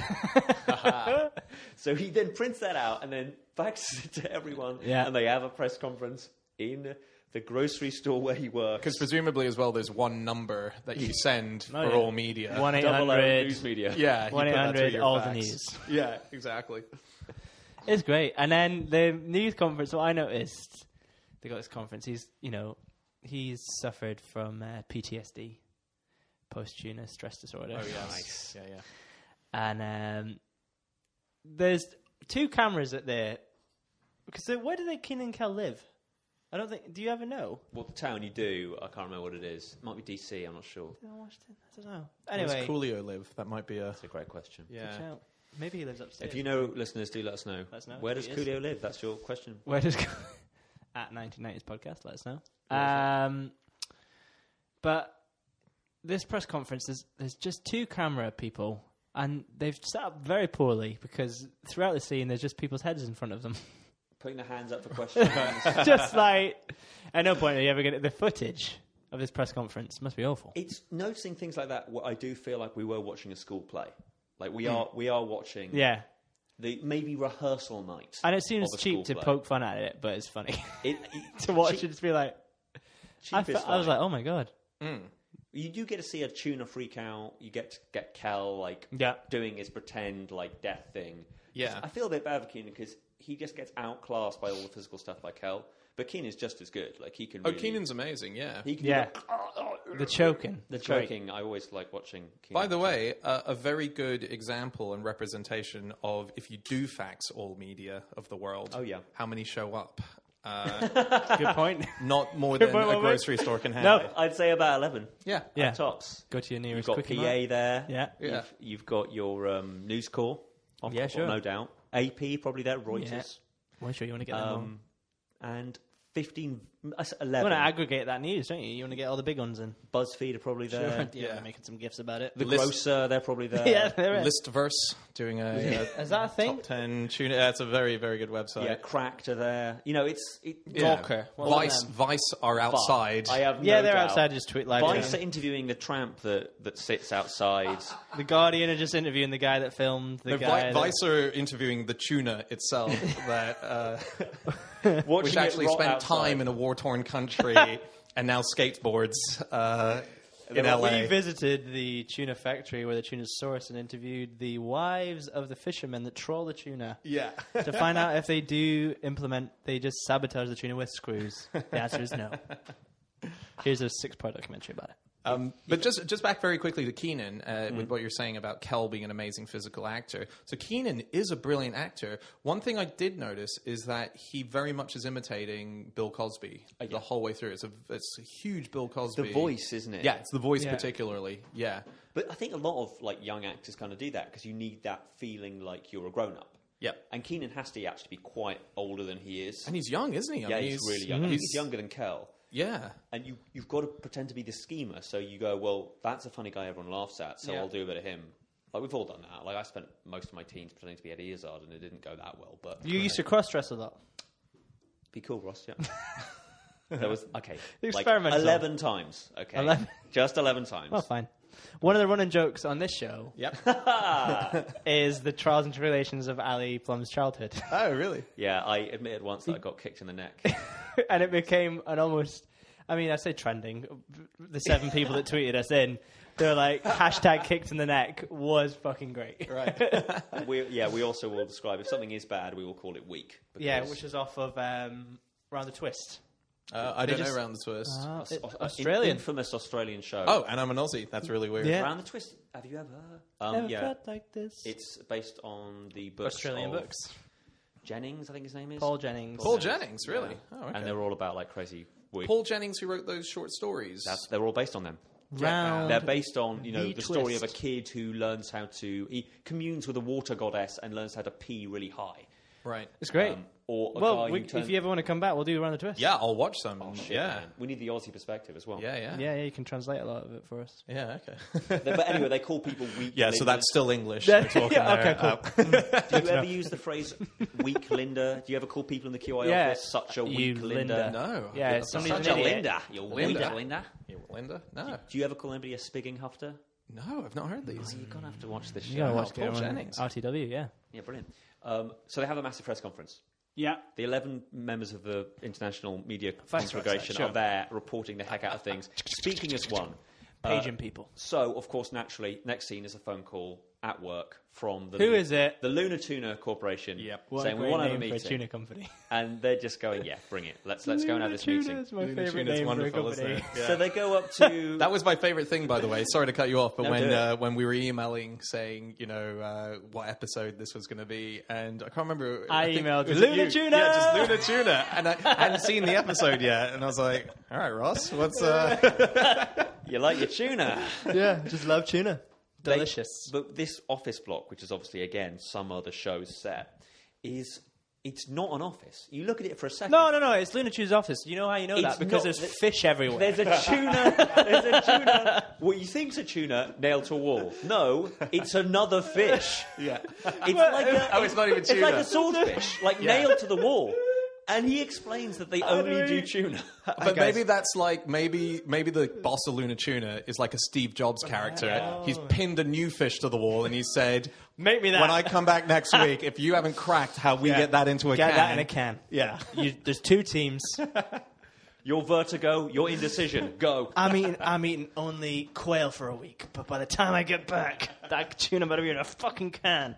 So he then prints that out and then faxes it to everyone, and they have a press conference in the grocery store where he works. Because presumably as well, there's one number that you send for all media. 1-800 News Media. Yeah, 1-800 all the news. Yeah, exactly. It's great. And then the news conference. What I noticed, they got this conference. He's suffered from PTSD, post-tuna stress disorder. Oh yeah, Nice. Yeah. And there's 2 cameras at there. Because where do Keenan and Kel live? I don't think. Do you ever know? Well, the town you do, I can't remember what it is. It might be DC. I'm not sure. Did I watch it? I don't know. Where Anyway, does Coolio live? That might be a... That's a great question. Yeah. check it out. Maybe he lives upstairs. If you know, listeners, do let us know. Let us know. Where does Tweet us. Coolio live? That's your question. Where does at 1990s podcast? Let us know. But this press conference, there's just 2 camera people, and they've set up very poorly because throughout the scene, there's just people's heads in front of them. Putting their hands up for questions. Just like at no point are you ever get the footage of this press conference. Must be awful. It's noticing things like that. What I do feel like we were watching a school play. Like we are watching. Yeah. The maybe rehearsal night. And it seems of a cheap school to play. poke fun at it, but it's funny It, to watch cheap- it. Just be like, I was like, oh my god. You do get to see a tuna freak out. You get to get Kel doing his pretend death thing. Yeah. I feel a bit bad for Keenan because he just gets outclassed by all the physical stuff by Kel. But Keenan's just as good. Like he can. Oh, really, Keenan's amazing. Yeah. He can Yeah. do The choking. the It's great. choking. I always like watching. Keenan. By the way, a very good example and representation of if you do fax all media of the world. Oh, yeah. How many show up? Good point. Not more than point, a Robert. grocery store can No. handle. I'd say about 11. Yeah. Yeah. Tops. Go to your You've nearest got Quickie PA Mart. there. Yeah. Yeah. You've got your News Corps. Yeah, sure. No doubt. AP probably there. Reuters. Well, sure, you want to get them on. And 15, You 11. want to aggregate that news, don't you? You want to get all the big ones in. BuzzFeed are probably there. Yeah, making some gifs about it. The Grocer, they're probably there. Yeah, there is. Listverse doing a Is that a thing? top 10 tuna. It's a very, very good website. Yeah, Cracked are there. You know, it's... Yeah. Gawker. What about them? Vice are outside. I have Yeah, no they're doubt. outside, just tweet live. Vice are streaming. interviewing the tramp that sits outside. The Guardian are just interviewing the guy that filmed the guy. Vice are interviewing the tuna itself, that which Watching actually it rot spent outside. time in a war-torn country and now skateboards in LA. We visited the tuna factory where the tuna's sourced and interviewed the wives of the fishermen that trawl the tuna Yeah. to find out if they do implement, they just sabotage the tuna with screws. The answer is no. Here's a 6-part documentary about it. But just back very quickly to Keenan with what you're saying about Kel being an amazing physical actor. So Keenan is a brilliant actor. One thing I did notice is that he very much is imitating Bill Cosby the whole way through. It's a huge Bill Cosby. The voice, isn't it? Yeah, it's the voice Yeah. particularly. Yeah. But I think a lot of young actors kind of do that because you need that feeling like you're a grown-up. Yep. And Keenan has to actually be quite older than he is. And he's young, isn't he? I yeah, mean, he's really young. I think he's younger than Kel. Yeah. And you've got to pretend to be the schemer. So you go, well, that's a funny guy everyone laughs at, so Yeah. I'll do a bit of him. Like, we've all done that. Like, I spent most of my teens pretending to be Eddie Izzard, and it didn't go that well. But You used to cross-dress a lot. be cool, Ross, yeah. There was, okay, like Experimental. 11 times, okay? 11? Just 11 times. Well, fine. One of the running jokes on this show is the trials and tribulations of Ali Plum's childhood. Oh, really? Yeah, I admitted once that I got kicked in the neck. And it became an almost, I mean, I say trending. The 7 people that tweeted us in, they were like, hashtag kicked in the neck was fucking great. Right. we also will describe, if something is bad, we will call it weak. Yeah, which is off of Round the Twist. I don't just- know Round the Twist. Australian. Infamous Australian show. Oh, and I'm an Aussie. That's really weird. Yeah. Round the Twist, have you ever? Never Yeah. felt like this. It's based on the books Australian of books. Jennings, I think his name is. Paul Jennings. Paul Jennings, really? Yeah. Oh, okay. And they're all about like crazy weird. Paul Jennings, who wrote those short stories. They're all based on them. Round They're based on the the story of a twist. kid who learns how to he communes with a water goddess and learns how to pee really high. Right. It's great. Or a Well, guy who turns. if you ever want to come back, we'll do Round the Twist. Yeah, I'll watch them. Oh, shit, yeah. man. We need the Aussie perspective as well. Yeah. Yeah, you can translate a lot of it for us. Yeah, okay. But anyway, they call people weak. Yeah, so Linders. that's still English. Yeah, we're talking yeah, there. okay, cool. Do you ever use the phrase "weak Linda"? Do you ever call people in the QI Yeah, office such a you weak Linda. No. Yeah, That's somebody's Such an a idiot. Linda. You're Linda. weak, Linda. You Linda? No. Do you ever call anybody a spigging hufter? No, I've not heard these. You're gonna have to watch this show. You gotta watch Paul it on Jennings. RTW, yeah. Yeah, brilliant. So they have a massive press conference. Yeah. The 11 members of the International Media Vice Congregation sure. are there reporting the heck out of things, speaking as one. Paging people. So, of course, naturally, next scene is a phone call at work from the... Who is it? The Luna Tuna Corporation. Yep. What saying, a great we want to have a name for meeting. a tuna company. And they're just going, yeah, bring it. Let's go and have this meeting. It's my Luna favourite Tuna's name wonderful, for a isn't company. it? Yeah. So they go up to... That was my favorite thing, by the way. Sorry to cut you off, but No, do it. when we were emailing saying, what episode this was going to be, and I can't remember. I think- emailed was it Luna you? Tuna! Yeah, just Luna Tuna, and I hadn't seen the episode yet, and I was like, "All right, Ross, what's?" You like your tuna. Yeah, just love tuna. They- Delicious. But this office block, which is obviously, again, some other show's set, it's not an office. You look at it for a second. No. It's Luna Tuna's office. You know how you know It's that? Because not- there's fish everywhere. There's a tuna. What you think's a tuna nailed to a wall. No, it's another fish. Yeah. It's like a, it's not even It's like tuna. a swordfish, nailed to the wall. And he explains that they only do tuna. But maybe that's like maybe the boss of Luna Tuna is like a Steve Jobs character. He's pinned a new fish to the wall and he said, Make me that. when I come back next week, if you haven't cracked how we get that into a Get can, that in a can. Yeah. There's two teams. Your vertigo, your indecision, go. I'm eating only quail for a week, but by the time I get back, that tuna better be in a fucking can.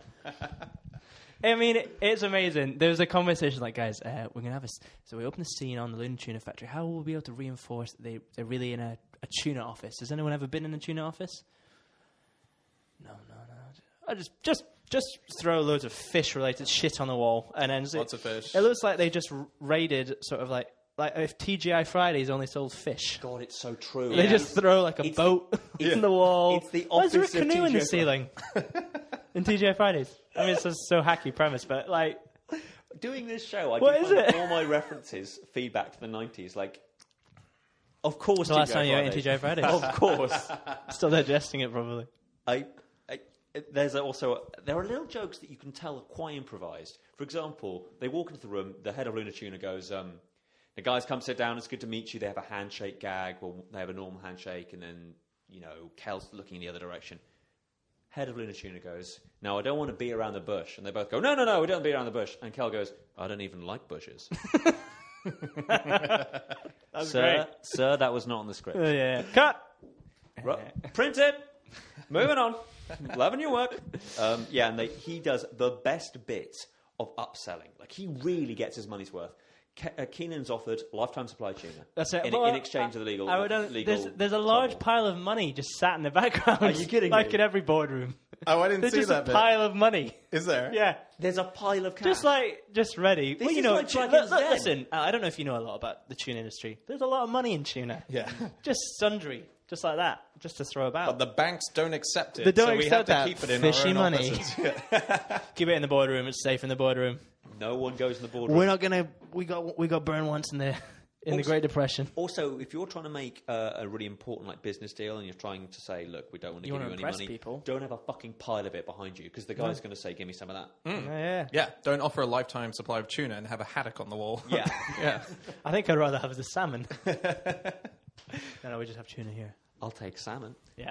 I mean, it's amazing. There was a conversation like, guys, we're going to have so we open the scene on the Luna Tuna factory. How will we be able to reinforce that they're really in a tuna office? Has anyone ever been in a tuna office? No. I just throw loads of fish-related shit on the wall. And then Lots of fish. It looks like they just raided sort of like if TGI Fridays only sold fish. God, it's so true. They just throw like a It's boat in the wall. It's the Why is there a office of canoe in the TGI ceiling? In TGI Fridays. I mean, it's a so hacky premise, but like... Doing this show, I What do is find it? all my references feedback to the 90s. Like, of course, The last TGI time you were in Fridays. TGI Fridays. Of course. Still digesting it, probably. There are little jokes that you can tell are quite improvised. For example, they walk into the room, the head of Luna Tuna goes, the guys come sit down, it's good to meet you. They have a handshake gag, well, they have a normal handshake, and then, Kel's looking in the other direction. Head of Luna Tuna goes, no, I don't want to be around the bush. And they both go, no, we don't be around the bush. And Kel goes, I don't even like bushes. Great. Sir, that was not on the script. Yeah. Cut! Right. Print it. Moving on. Loving your work. And he does the best bit of upselling. Like, he really gets his money's worth. Keenan's offered lifetime supply tuna. That's it. In exchange of the legal. There's a large trouble. pile of money just sat in the background. Are you kidding like me? in every boardroom. Oh, I didn't There's see just that a bit. pile of money. Is there? Yeah. There's a pile of cash. Just ready. This well, is like Dragon's Den. listen, I don't know if you know a lot about the tuna industry. There's a lot of money in tuna. Yeah. Just sundry. Just like that. Just to throw about. But the banks don't accept it. They don't so we accept have that to keep it in fishy our own money. offices. Keep it in the boardroom. It's safe in the boardroom. No one goes in the boardroom. We're not gonna. We got burned once in the Great Depression. Also, if you're trying to make a really important business deal and you're trying to say, look, we don't want to You give wanna you any impress money, people. don't have a fucking pile of it behind you because the guy's going to say, give me some of that. Yeah. Yeah, don't offer a lifetime supply of tuna and have a haddock on the wall. Yeah. Yeah. I think I'd rather have the salmon. No, we just have tuna here. I'll take salmon.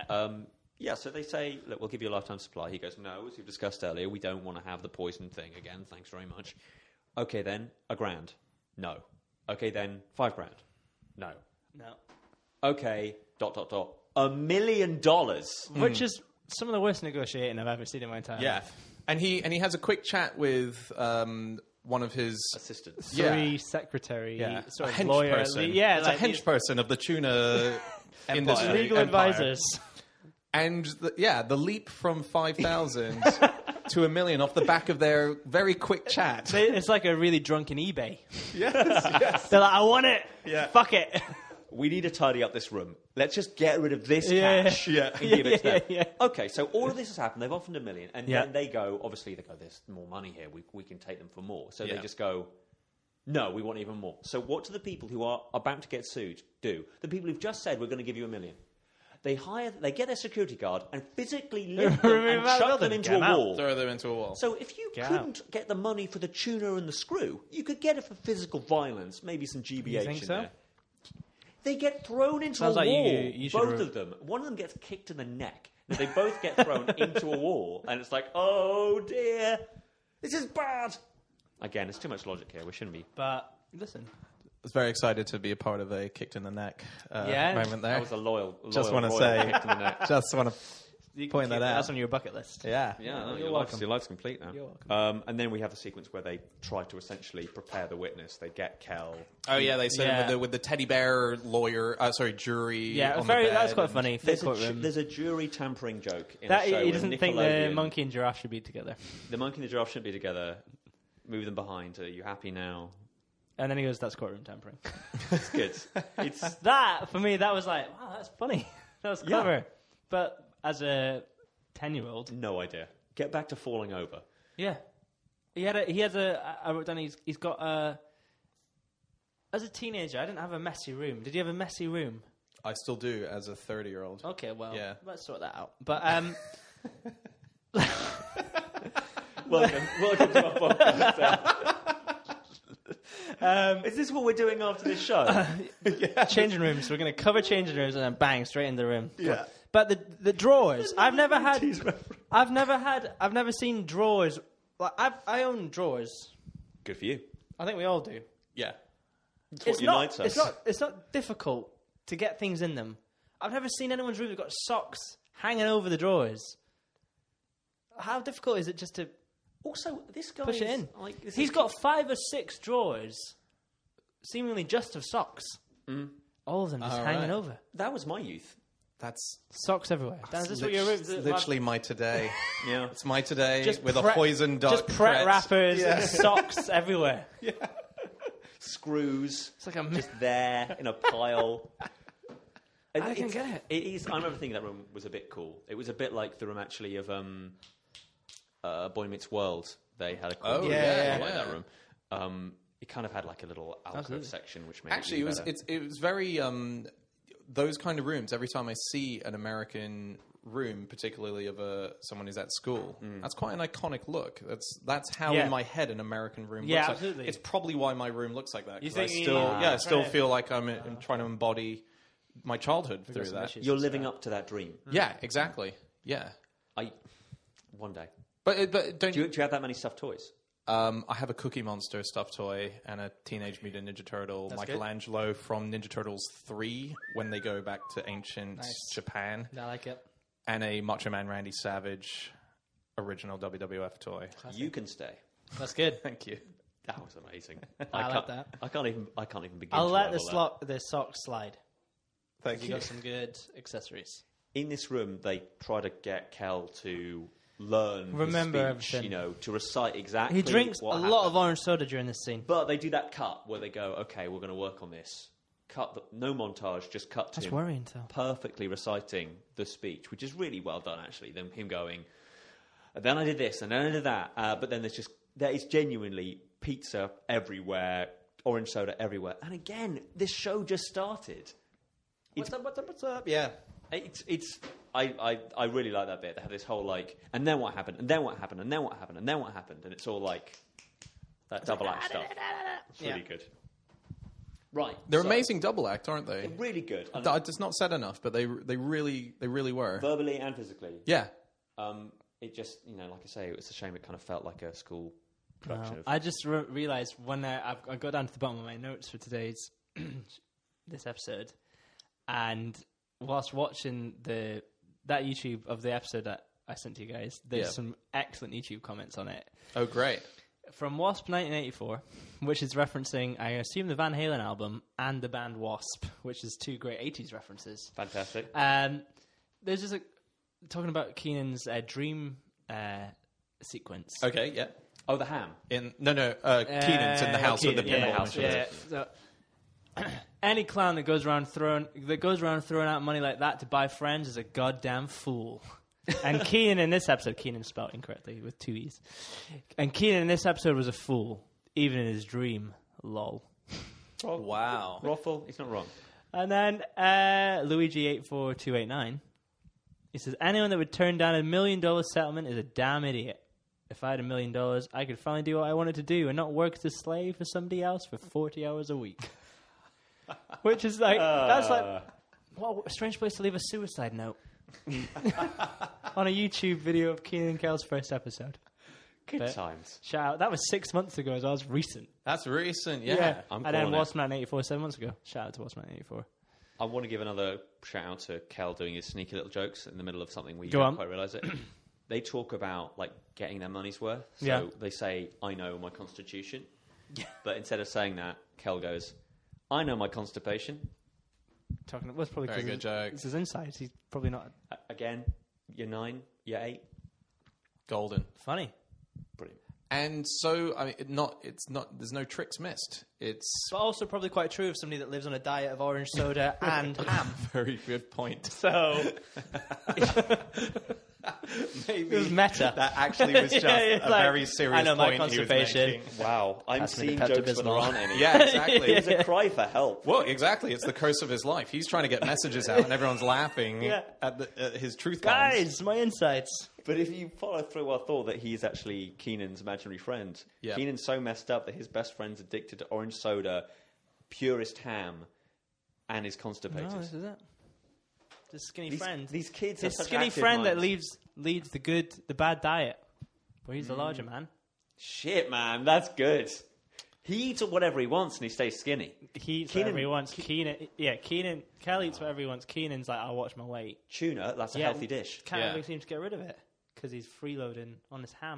Yeah. So they say, look, we'll give you a lifetime supply. He goes, no, as we've discussed earlier, we don't want to have the poison thing again. Thanks very much. Okay, then, $1,000. No. Okay, then, $5,000. No. No. Okay, ... $1 million. Which is some of the worst negotiating I've ever seen in my entire Yeah. life. And he has a quick chat with one of his Assistants. Three secretary, sort a of hench lawyer. person. Yeah, it's like a hench person of the tuna industry. legal empire. advisors. And the leap from 5,000 to $1 million off the back of their very quick chat. It's like a really drunken eBay. Yes. They're like, I want it. Yeah. Fuck it. We need to tidy up this room. Let's just get rid of this Yeah. cash Yeah. and give it to them. Yeah. Okay, so all of this has happened. They've offered $1 million, and Yeah. then they go, obviously, there's more money here. We can take them for more. So they Yeah. just go, no, we want even more. So what do the people who are about to get sued do? The people who've just said, we're going to give you $1 million. They get their security guard and physically lift them and Remove that chuck them building. into Get a 'em out. wall. Throw them into a wall. So if you Get couldn't get the money for the tuna and the screw, you could get it for physical violence, maybe some GBH You think in so? there. They get thrown into Sounds a like wall, you should both of them. One of them gets kicked in the neck. Now, they both get thrown into a wall, and it's like, oh dear, this is bad. Again, there's too much logic here. We shouldn't be. But listen, I was very excited to be a part of a kicked in the neck moment there. That was a loyal just want to say, just want to point that out. That's on your bucket list. Yeah. Yeah, You're welcome. Your life's complete now. You're welcome. And then we have the sequence where they try to essentially prepare the witness. They get Kel. Oh yeah, they said with the teddy bear lawyer, jury. Yeah, on the bed that's quite funny. There's a jury tampering joke in that the show. he doesn't think the Nickelodeon- monkey and giraffe should be together. The monkey and the giraffe shouldn't be together. Move them behind. Are you happy now? And then he goes, "That's courtroom tampering." It's good. It's That for me, that was like, wow, that's funny. That was clever. Yeah. But as a 10-year-old, no idea. Get back to falling over. yeah, I wrote down he's got a. As a teenager, I didn't have a messy room. Did you have a messy room? I still do as a 30-year-old. Okay, well, Yeah. let's sort that out. But Welcome to our podcast. Is this what we're doing after this show? changing rooms. We're going to cover changing rooms and then bang straight in the room. Yeah. But the drawers, I've never seen drawers. Like I own drawers. Good for you. I think we all do. Yeah. It's what unites us. It's not difficult to get things in them. I've never seen anyone's room that's got socks hanging over the drawers. How difficult is it just to Also, this guy push it is, in? Like, this He's is- got 5 or 6 drawers, seemingly just of socks. All of them just hanging right. over. That was my youth. That's Socks everywhere. Dan, is this what your room? literally my today. Yeah. It's my today Just with pre- a poison dart. Just Pret wrappers, socks everywhere. Screws. It's like a just there in a pile. I can get it. It is. I remember thinking that room was a bit cool. It was a bit like the room actually of Boy Meets World. They had a cool room yeah. like that room. It kind of had like a little alcove section, which made Actually, it was very those kind of rooms. Every time I see an American room, particularly of someone who's at school, that's quite an iconic look. That's how in my head an American room looks absolutely. like. It's probably why my room looks like that. You 'cause I think still feel like I'm trying to embody my childhood through that. You're living up to that dream. Yeah, exactly. Yeah, One day. but don't Do you have that many stuffed toys? I have a Cookie Monster stuffed toy and a Teenage Mutant Ninja Turtle, Michelangelo from Ninja Turtles 3 when they go back to ancient Japan, I like it. and a Macho Man Randy Savage original WWF toy. You can stay. That's good. Thank you. That was amazing. I like that. I can't even begin. I'll to let rival that. the socks slide. Thank You you. got some good accessories. In this room, they try to get Kel to learn, Remember the speech, everything. to recite exactly. He drinks what a happened. lot of orange soda during this scene. But they do that cut where they go, okay, we're going to work on this. No montage, just cut to That's him worrying, though. perfectly reciting the speech, which is really well done, actually. Then him going, and then I did this, and then I did that. But then there is genuinely pizza everywhere, orange soda everywhere. And again, this show just started. What's up? Yeah. I really like that bit. They have this whole and then what happened, and then what happened, and then what happened, and then what happened, and it's all like that double act stuff. It's really good. Right, They're amazing double act, aren't they? They're really good. It's not said enough, but they really were. Verbally and physically. Yeah. It just, like I say, it's a shame it kind of felt like a school production. I just realised when I got down to the bottom of my notes for today's this episode, and whilst watching that YouTube of the episode that I sent to you guys, there's some excellent YouTube comments on it. Oh, great. From Wasp 1984, which is referencing, I assume, the Van Halen album and the band Wasp, which is 2 great 80s references. Fantastic. There's just talking about Keenan's dream sequence. Okay, yeah. Oh, the ham. Keenan's in the house with the pinball machine. Yeah. So, any clown that goes around throwing out money like that to buy friends is a goddamn fool. And Keenan in this episode, Keenan spelled incorrectly with 2 E's. And Keenan in this episode was a fool, even in his dream. Lol. Oh, wow. Rothel, he's not wrong. And then Luigi84289, he says, anyone that would turn down $1 million settlement is a damn idiot. If I had $1 million, I could finally do what I wanted to do and not work as a slave for somebody else for 40 hours a week. Which is that's what a strange place to leave a suicide note. On a YouTube video of Keenan and Kel's first episode. Good times. Shout out. That was 6 months ago as well. That was recent. That's recent, yeah. I'm and then calling it. Wasp Man 84 7 months ago. Shout out to Wasp Man 84. I want to give another shout out to Kel doing his sneaky little jokes in the middle of something where you Go don't on. quite realise it. They talk about like getting their money's worth. So Yeah. they say, I know my constitution. But instead of saying that, Kel goes, I know my constipation. Talking about, well, it's probably Very good joke. It's his insides. He's probably not Again, you're 9, you're 8. Golden. funny. Brilliant. And so, I mean, there's no tricks missed. It's But also probably quite true of somebody that lives on a diet of orange soda and ham. very good point. So Maybe it was meta. that actually was just a like, very serious I know my point he was constipation. making. Wow, I'm Pass me the seeing jokes when there Pepto-Bismol. aren't any. Yeah, exactly. It's a cry for help. Well, exactly. It's the curse of his life. He's trying to get messages out, and everyone's laughing Yeah. at his truth bombs. Guys, my insights. But if you follow through our thought that he's actually Keenan's imaginary friend, Yeah. Keenan's so messed up that his best friend's addicted to orange soda, purest ham, and is constipated. No, this is it. The skinny These- friend. these kids have His such skinny active friend that minds. leads the bad diet. Where he's the larger man. Shit, man, that's good. He eats whatever he wants and he stays skinny. He eats Keenan- whatever he wants. Keenan. Kel eats whatever he wants. Keenan's like, I'll watch my weight. Tuna, that's a Yeah, healthy dish. Can't Yeah. really seem to get rid of it because he's freeloading on his ham.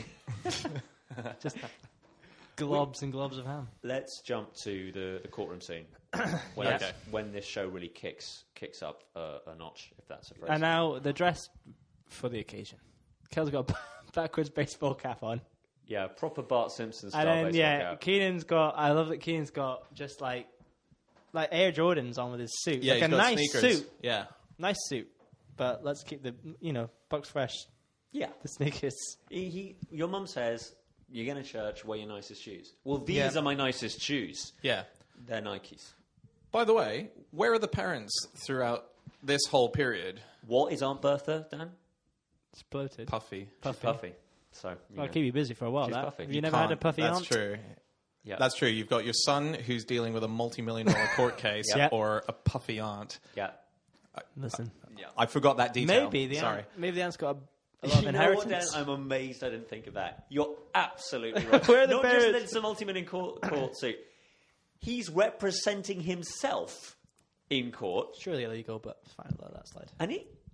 Just globs and globs of ham. Let's jump to the courtroom scene when, Yes. when this show really kicks up a notch, if that's a phrase. And now they're dressed for the occasion. Kel's got a backwards baseball cap on. Yeah, proper Bart Simpson style And then, baseball yeah, cap. Keenan's got, I love that Keenan's got just like Air Jordans on with his suit. Yeah, like he's a got nice sneakers. suit. Yeah. Nice suit. But let's keep the, bucks fresh, Yeah. the sneakers. Your mum says, you're going to church, wear your nicest shoes. Well, these Yeah. are my nicest shoes. Yeah. They're Nikes. By the way, where are the parents throughout this whole period? What is Aunt Bertha, Dan? It's bloated. Puffy. Puffy. So, I'll keep you busy for a while. She's That. puffy. Have you You never had a Can't. puffy That's aunt? true. Yeah. That's true. You've got your son who's dealing with a multi-million-dollar court case, Yep. or a puffy aunt. Yeah. Listen, I forgot that detail. maybe the Sorry. aunt's got a lot of You know what, inheritance. Dan? I'm amazed I didn't think of that. You're absolutely right. Where are the Not just parents? that it's a multi-million court suit. He's representing himself in court. Surely illegal, but fine, let that slide. And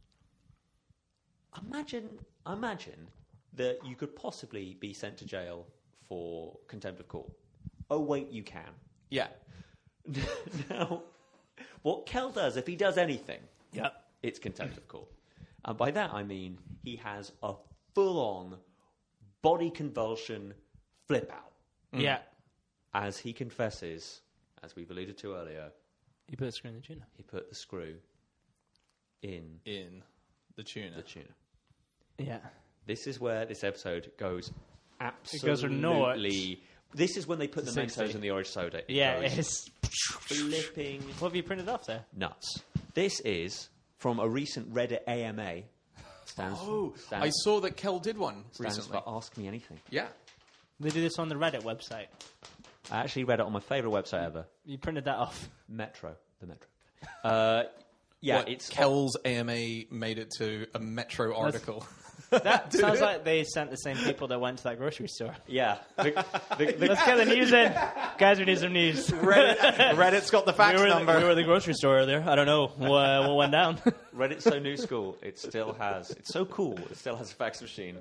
imagine that you could possibly be sent to jail for contempt of court. Oh, wait, you can. Yeah. Now, what Kel does, if he does anything, Yep. it's contempt of court. And by that I mean he has a full-on body convulsion flip out Yeah. as he confesses, as we've alluded to earlier, You put a screw in the tuna. he put the screw in In the tuna. the tuna. Yeah. This is where this episode goes absolutely... goes from naught. This is they put the 60. Mentos in the orange soda. It Yeah, goes it's... flipping What have you printed off there? nuts. This is from a recent Reddit AMA. Stands I saw that Kel did one stands recently. for Ask Me Anything. Yeah. They do this on the Reddit website. I actually read it on my favourite website ever, You printed that off. Metro. The Metro. Yeah, What, it's Kel's AMA made it to a Metro article. That sounds like they sent the same people that went to that grocery store. yeah. Let's get the news in. Guys, we need some news. Reddit's got the fax number. We were at the grocery store earlier. I don't know what went down. Reddit's so new school. It still has. It's so cool. It still has a fax machine.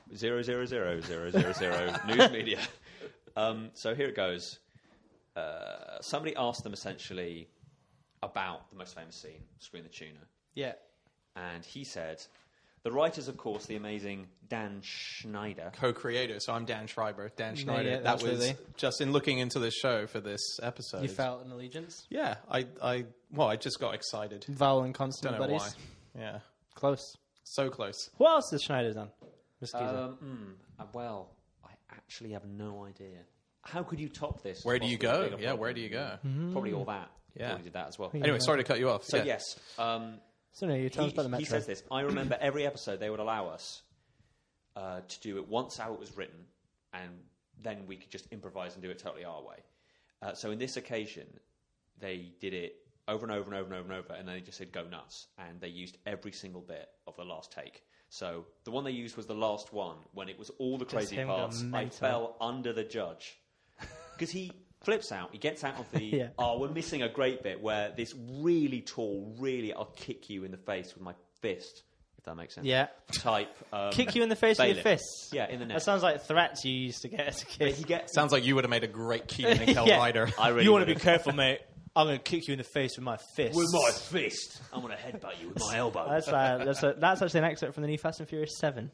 0000000 news media. So here it goes. Somebody asked them essentially about the most famous scene, Screen the Tuna. Yeah. And he said, the writers, of course, the amazing Dan Schneider. Co-creator, so I'm Dan Schreiber. Dan Schneider. yeah, that was absolutely. just in looking into this show for this episode. You felt an allegiance? Yeah, I just got excited. Vowel and consonant Don't know buddies. why. Yeah, Close. so close. What else has Schneider done? Well, I actually have no idea. How could you top this? Where do you Possibly go? bigger Yeah, problem? where do you go? Probably all that. Yeah. Probably did that as well. Anyway, sorry to cut you off. So yeah. yes, So no, you tell us about the Metro. he says this. I remember every episode they would allow us to do it once how it was written, and then we could just improvise and do it totally our way. So in this occasion, they did it over and over and over and over and over, and then they just said go nuts, and they used every single bit of the last take. So the one they used was the last one, when it was all the crazy him parts. going I mental. fell under the judge. Because he flips out, he gets out of the... we're missing a great bit where this really tall, I'll kick you in the face with my fist, if that makes sense. Yeah. Type... kick you in the face with your bailiff. fists? Yeah, in the neck. That sounds like threats you used to get as a kid. Sounds like you would have made a great Kenan and Kel Yeah. rider. I really You want to be would've. careful, mate. I'm going to kick you in the face with my fist. With my fist. I'm going to headbutt you with my elbow. That's actually an excerpt from the new Fast and Furious 7.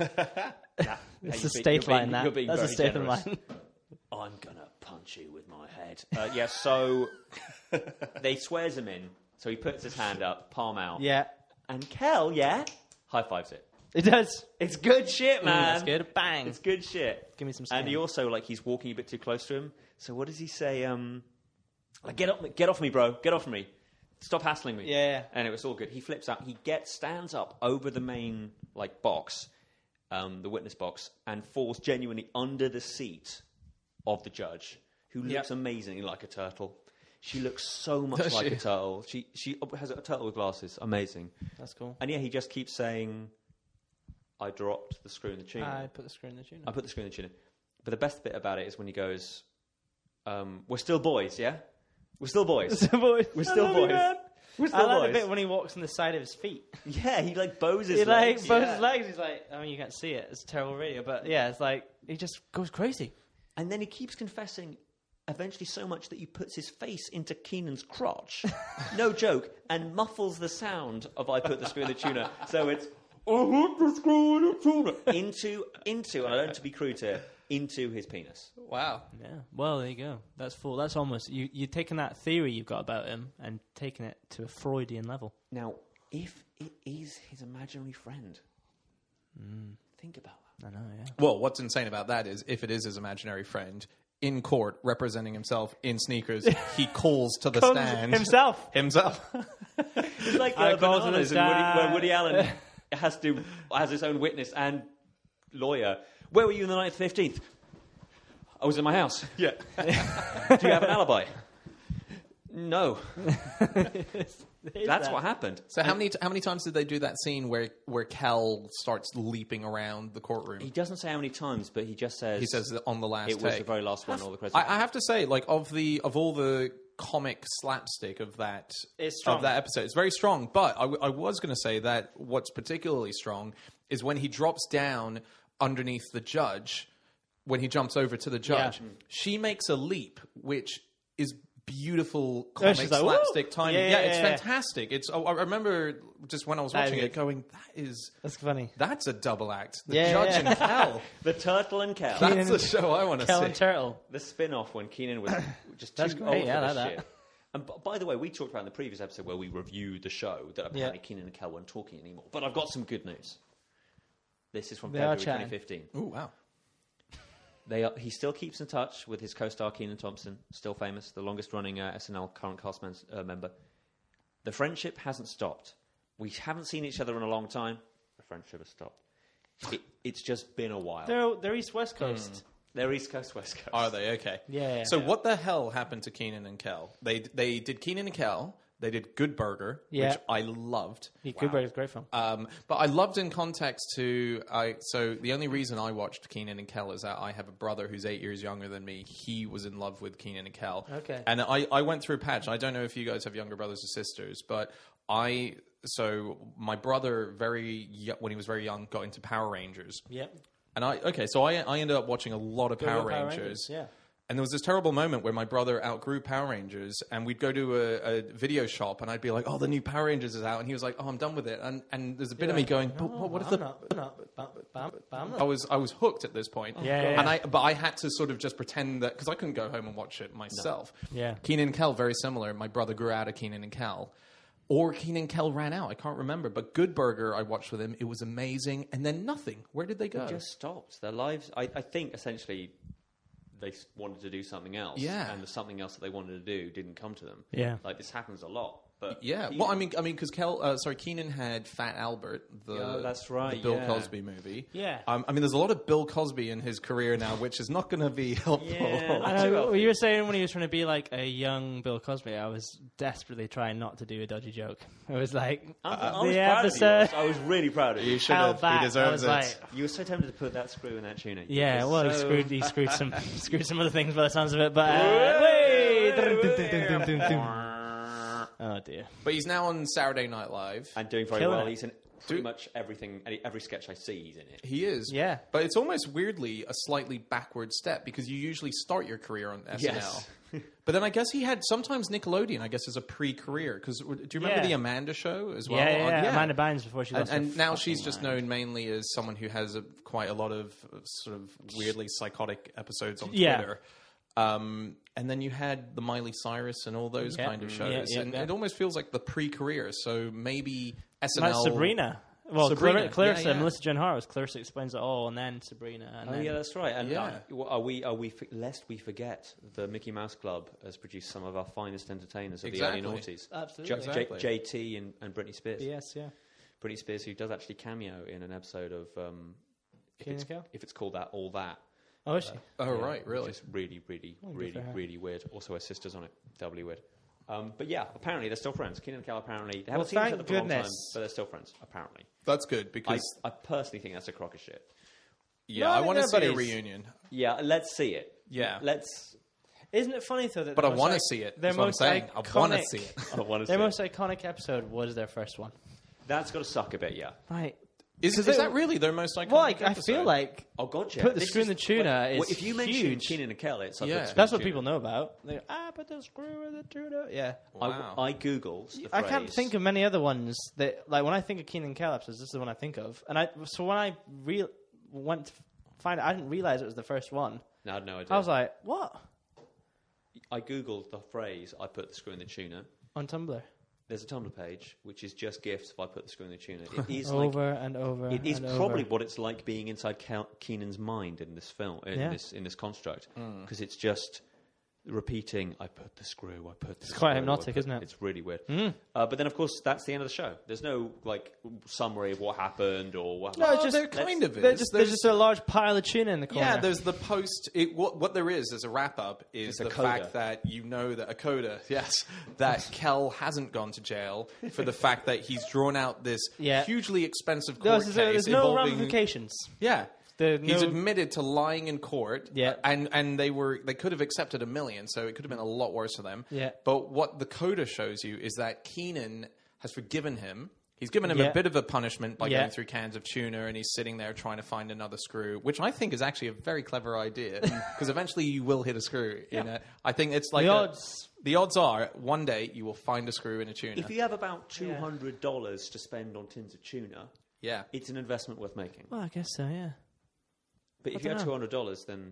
It's a You're state line, you're being That's a very state generous. line. I'm going to punch you with my head. So they swears him in. So he puts his hand up, palm out. Yeah. And Kel, high fives it. It does. It's good shit, man. That's good. Bang. It's good shit. Give me some And he skin. also, he's walking a bit too close to him. So what does he say? Get off me, bro. Get off me. Stop hassling me. Yeah. And it was all good. He flips out. He stands up over the main, box, the witness box, and falls genuinely under the seat of the judge, who looks amazingly like a turtle. She looks so much like a turtle. She has a turtle with glasses. Amazing. That's cool. And he just keeps saying, I dropped the screw in the tuna. I put the screw in the tuna. I put the screw in the tuna. But the best bit about it is when he goes, we're still boys, yeah? We're still boys. We're still boys. We're still I like boys. the bit when he walks on the side of his feet. Yeah, he bows his He legs. bows his legs. He's like, I mean, you can't see it. It's terrible radio, but yeah, it's like he just goes crazy. And then he keeps confessing, eventually so much that he puts his face into Keenan's crotch. No joke. And muffles the sound of I put the screw in the tuna. So it's, I put the screw in the tuna. Into, and I don't want to be crude here, into his penis. Wow. Yeah. Well, there you go. That's full. That's almost you're taking that theory you've got about him and taking it to a Freudian level. Now, if it is his imaginary friend, think about that. I know. Yeah. Well, what's insane about that is if it is his imaginary friend in court representing himself in sneakers, he calls to the stand himself. It's like I call to the Bananas, where Woody Allen has his own witness and lawyer. Where were you on the night of the 15th? I was in my house. Yeah. Do you have an alibi? No. That's what happened. So how many times did they do that scene where Kel starts leaping around the courtroom? He doesn't say how many times, but he just says... He says that on the last it was take. the very last one, all the credits. I have to say, of all the comic slapstick of that episode, it's very strong. But I was going to say that what's particularly strong is when he drops down underneath the judge, when he jumps over to the judge, she makes a leap, which is beautiful comic she's like, slapstick woo! timing. Yeah, It's yeah. fantastic. I remember just when I was watching it going, That's funny. that's a double act. The Yeah, judge yeah. and Kel. The Turtle and Kel. That's the show I want to Kel see. and Turtle. The spin-off when Keenan was just That's too great, old yeah, for I this like shit. that. And by the way, we talked about in the previous episode where we reviewed the show that apparently Keenan and Kel weren't talking anymore. But I've got some good news. This is from They are February chatting. 2015. Ooh, wow. He still keeps in touch with his co-star Kenan Thompson, still famous, the longest-running SNL current cast member. The friendship hasn't stopped. We haven't seen each other in a long time. The friendship has stopped. It's just been a while. They're East-West Coast. They're East Coast, West Coast. Are they? Okay. Yeah. So what the hell happened to Keenan and Kel? They did Keenan and Kel. They did Good Burger, Yeah. which I loved. Yeah, Good Burger's a great film. But I loved in context to... So the only reason I watched Keenan and Kel is that I have a brother who's 8 years younger than me. He was in love with Keenan and Kel. Okay. And I went through a patch. I don't know if you guys have younger brothers or sisters, but So my brother, when he was very young, got into Power Rangers. Yep. And I ended up watching a lot of Power Rangers. Yeah. And there was this terrible moment where my brother outgrew Power Rangers, and we'd go to a video shop, and I'd be like, "Oh, the new Power Rangers is out," and he was like, "Oh, I'm done with it." And there's a bit of me going, "But what if I was hooked at this point. Yeah. But I had to sort of just pretend that because I couldn't go home and watch it myself. No. Yeah. Keenan and Kel, very similar. My brother grew out of Keenan and Kel. Or Keenan and Kel ran out. I can't remember. But Good Burger, I watched with him. It was amazing. And then nothing. Where did they go? They just stopped. Their lives... I think, essentially, they wanted to do something else. Yeah. And the something else that they wanted to do didn't come to them. Yeah. This happens a lot. But yeah, well, I mean, because Keenan had Fat Albert, that's right, the Bill Cosby movie. Yeah. I mean, there's a lot of Bill Cosby in his career now, which is not going to be helpful. Yeah, you were saying when he was trying to be like a young Bill Cosby, I was desperately trying not to do a dodgy joke. I was like, I was proud of you. I was really proud of you. You should have. He deserves it. Like, you were so tempted to put that screw in that tuna. Yeah, well, he screwed some other things by the sounds of it, but oh dear. But he's now on Saturday Night Live. And doing very well. He's in pretty much everything, every sketch I see, he's in it. He is. Yeah. But it's almost weirdly a slightly backward step because you usually start your career on SNL. Yes. But then I guess he had sometimes Nickelodeon, I guess, as a pre-career. Because do you remember the Amanda show as well? Yeah. Amanda Bynes before she lost and now she's just known mainly as someone who has quite a lot of sort of weirdly psychotic episodes on Twitter. And then you had the Miley Cyrus and all those kind of shows. It almost feels like the pre-career. So maybe SNL... Like Sabrina. Well, Sabrina. Clarissa, Melissa Joan Hart was Clarissa Explains It All, and then Sabrina. And then... that's right. And lest we forget, the Mickey Mouse Club has produced some of our finest entertainers of the early noughties. Absolutely. JT and Britney Spears. Yes, yeah. Britney Spears, who does actually cameo in an episode of... if it's called that, All That. Oh, is she? Oh, right, really? It's really weird. Also, her sister's on it. Doubly weird. But yeah, apparently they're still friends. Keenan and Kel apparently... They haven't seen each other for a long time, but they're still friends, apparently. That's good, because... I personally think that's a crock of shit. Yeah, I want to see a reunion. Yeah, let's see it. Yeah. Isn't it funny, though, that... But I want to see it. That's what I'm saying. I want to see it. Their most iconic episode was their first one. That's got to suck a bit, yeah. Right. Is that really their most iconic episode? I feel like... Oh, God, yeah. Put the screw in the tuna is if you mention Keenan and Kel, it's... That's what people know about. They go, put the screw in the tuna. Yeah. Wow. I Googled the phrase. I can't think of many other ones that... Like, when I think of Keenan and Kel episodes, this is the one I think of. And so when I went to find it, I didn't realise it was the first one. No, I had no idea. I was like, what? I Googled the phrase, I put the screw in the tuna. On Tumblr. There's a Tumblr page which is just GIFs if I put the screw in the tuna. It is over and over. It is probably what it's like being inside Keenan's mind in this film, in this construct, because it's just repeating. I put the screw. It's quite hypnotic, isn't it? It's really weird. But then, of course, that's the end of the show. There's no summary of what happened or what. No, just there kind of is. There's just a large pile of tuna in the corner. Yeah, there's the post. What there is as a wrap up is the fact that that a coda. Yes, that Kel hasn't gone to jail for the fact that he's drawn out this hugely expensive court case. There's no ramifications. Yeah. He's admitted to lying in court, and they could have accepted $1 million, so it could have been a lot worse for them. Yeah. But what the coda shows you is that Keenan has forgiven him. He's given him a bit of a punishment by going through cans of tuna, and he's sitting there trying to find another screw, which I think is actually a very clever idea, because eventually you will hit a screw. I think it's like the odds are one day you will find a screw in a tuna. If you have about $200 to spend on tins of tuna, it's an investment worth making. Well, I guess so, yeah. But if you had $200, then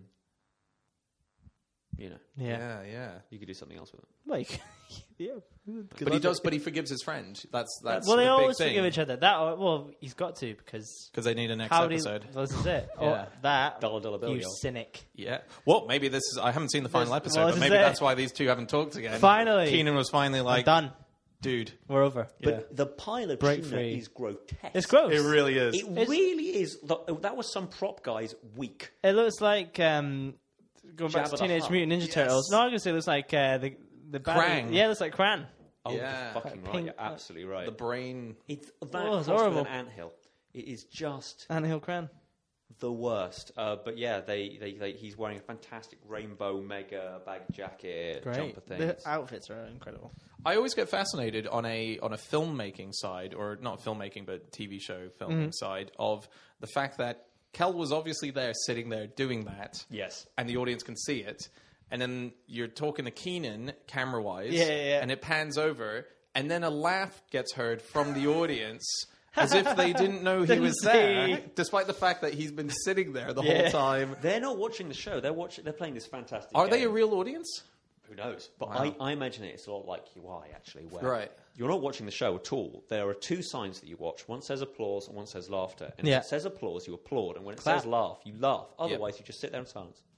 you could do something else with it. Like, but he does. But he forgives his friend. That's well, the they always big thing. forgive each other. He's got to because they need a next episode. This is it. That $1 bill, you cynic. Yeah. Well, maybe this is. I haven't seen the final episode, but maybe that's why these two haven't talked again. Finally, Keenan was finally like, done. Dude, we're over. But the pilot tuna is grotesque. It's gross. It really is. It really is. That was some prop guy's week. It looks like going back to Teenage Mutant Ninja Turtles. No, I'm gonna say it looks like the Krang. Yeah, it looks like Krang. Oh, you're fucking right. You're absolutely right. The brain. It's horrible. With an anthill. It is just anthill Krang. The worst. But yeah, he's wearing a fantastic rainbow mega bag jacket, jumper things. The outfits are incredible. I always get fascinated on a filmmaking side, or not filmmaking, but TV show filming side, of the fact that Kel was obviously there, sitting there, doing that. Yes. And the audience can see it. And then you're talking to Keenan, camera-wise, and it pans over, and then a laugh gets heard from the audience, as if they didn't know he was there, despite the fact that he's been sitting there the whole time. They're not watching the show. They're playing this fantastic Are game. they a real audience? Who knows? But I imagine it's a lot like UI, actually. Where right. You're not watching the show at all. There are two signs that you watch. One says applause and one says laughter. And if it says applause, you applaud. And when it says laugh, you laugh. Otherwise, you just sit there in silence.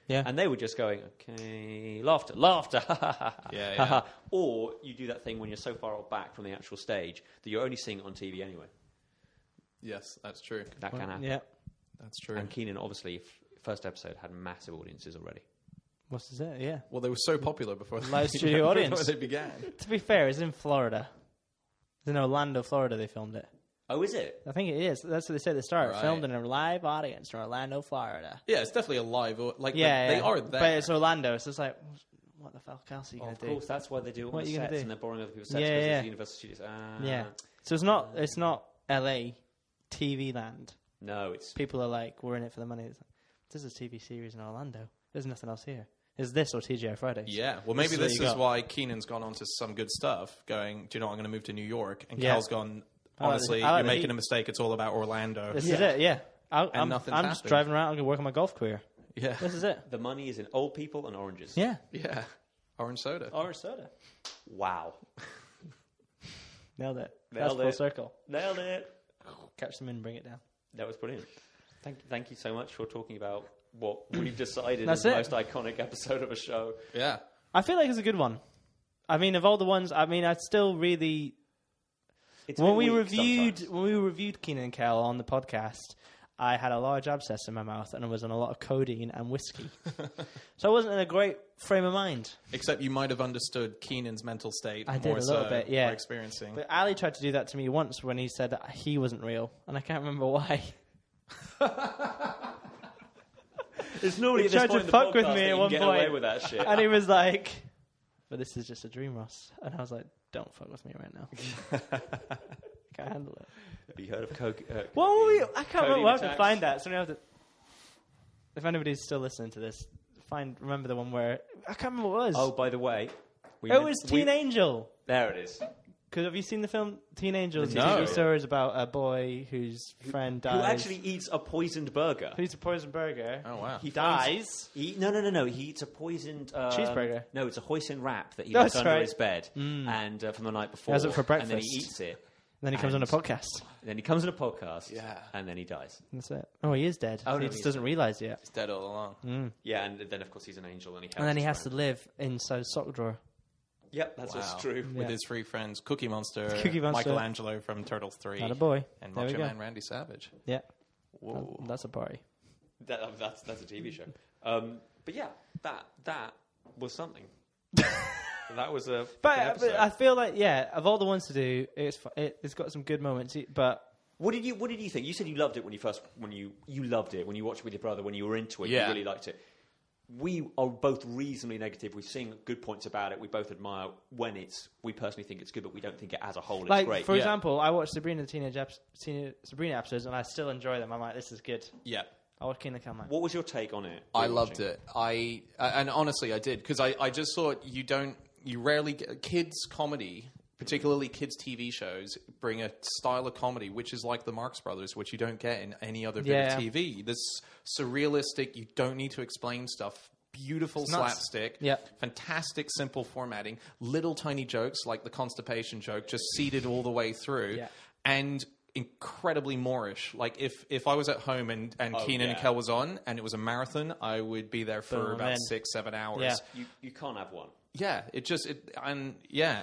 Yeah. And they were just going, okay, laughter, laughter, Yeah. Or you do that thing when you're so far back from the actual stage that you're only seeing it on TV anyway. Yes, that's true. That can happen. Yeah. That's true. And Kenan, obviously, first episode had massive audiences already. What's it? Yeah. Well, they were so popular before Live studio audience. before they began. To be fair, it's in Florida. It's in Orlando, Florida. They filmed it. Oh, is it? I think it is. That's what they said at the start. Right. Filmed in a live audience in Orlando, Florida. Yeah, it's definitely a live. They are there. But it's Orlando, so it's like, what the fuck else are you Oh, going of to do? course, that's why they do it on What the are you gonna sets do? and they're borrowing other people's sets Yeah, because yeah. it's Universal Studios. Yeah. So it's not LA TV land. No, it's... People are like, we're in it for the money. It's like, this is a TV series in Orlando. There's nothing else here. Is this or TGI Fridays? Yeah, well, maybe This is what this you is got. why Keenan's gone on to some good stuff, going, do you know what, I'm going to move to New York. And Yeah. Cal's gone, I like honestly, the- I like you're the making heat. a mistake. It's all about Orlando. This is it, yeah. I'm nothing's just happened. driving around. I'm going to work on my golf career. Yeah. This is it. The money is in old people and oranges. Yeah. Yeah. Orange soda. Orange soda. Wow. Nailed it. Nailed That's full it. circle. Nailed it. Catch them in and bring it down. That was brilliant. Thank you so much for talking about what we've decided That's is the it. most iconic episode of a show. Yeah. I feel like it's a good one. I mean, of all the ones, I mean, I'd still really... It's a When bit we weak reviewed Kenan and Kel on the podcast, I had a large abscess in my mouth and I was on a lot of codeine and whiskey. So I wasn't in a great frame of mind. Except you might have understood Keenan's mental state. I did more a little so bit, yeah. by experiencing. But Ali tried to do that to me once when he said that he wasn't real, and I can't remember why. It's normally He at this tried to point in the fuck with podcast me that at you one can get point. away with that shit. And he was like, but this is just a dream, Ross. And I was like, don't fuck with me right now. Can't handle it. Have you heard of coke? What were we? I can't remember. codeine We'll have to attacks? find that. So we have to. If anybody's still listening to this, remember the one where I can't remember what it was. Oh, by the way, it was Teen Angel. There it is. Because have you seen the film Teen Angel? It's a No. TV series about a boy whose friend dies. Who actually eats a poisoned burger? Who eats a poisoned burger? Oh, wow. He dies. No. He eats a poisoned Cheeseburger. No, it's a hoisin wrap that he That's left under right. his bed, and from the night before. has it for and then he breakfast. eats it. And then he comes on a And- podcast. Then he comes on a podcast. Yeah. And then he dies. That's it. Oh, he is dead. Oh, he no, just he's doesn't realise yet. It's dead all along. Yeah, and then of course he's an angel, and he. And then he counts has his to live inside a sock drawer. Yep, that's Wow. what's true. With Yeah. his three friends, Cookie Monster, Cookie Monster. Michelangelo from Turtles 3, Not a boy. and There we Macho go. Man Randy Savage. Yeah. Whoa. That's a party. That's a TV show. But yeah, that was something. That was a. But, good episode. I feel like, yeah, of all the ones to do, it's got some good moments. But What did you think? You said you loved it when you loved it when you watched it with your brother when you were into it. Yeah. You really liked it. We are both reasonably negative. We've seen good points about it. We both admire when we personally think it's good, but we don't think it as a whole is like, great. for example, I watched Sabrina Sabrina episodes, and I still enjoy them. I'm like, this is good. Yeah. I watched Kingdom Come. What was your take on it? I loved it. And honestly, I did, because I just thought you rarely get kids comedy, particularly kids TV shows, bring a style of comedy which is like the Marx Brothers, which you don't get in any other bit of TV. This surrealistic, you don't need to explain stuff. Beautiful It's nuts. slapstick, Yeah. fantastic simple formatting, little tiny jokes like the constipation joke, just seeded all the way through, Yeah. and incredibly Moorish. Like if I was at home and Keenan and Kel was on and it was a marathon, I would be there for Boom, about in. 6-7 hours. Yeah. You can't have one. Yeah, and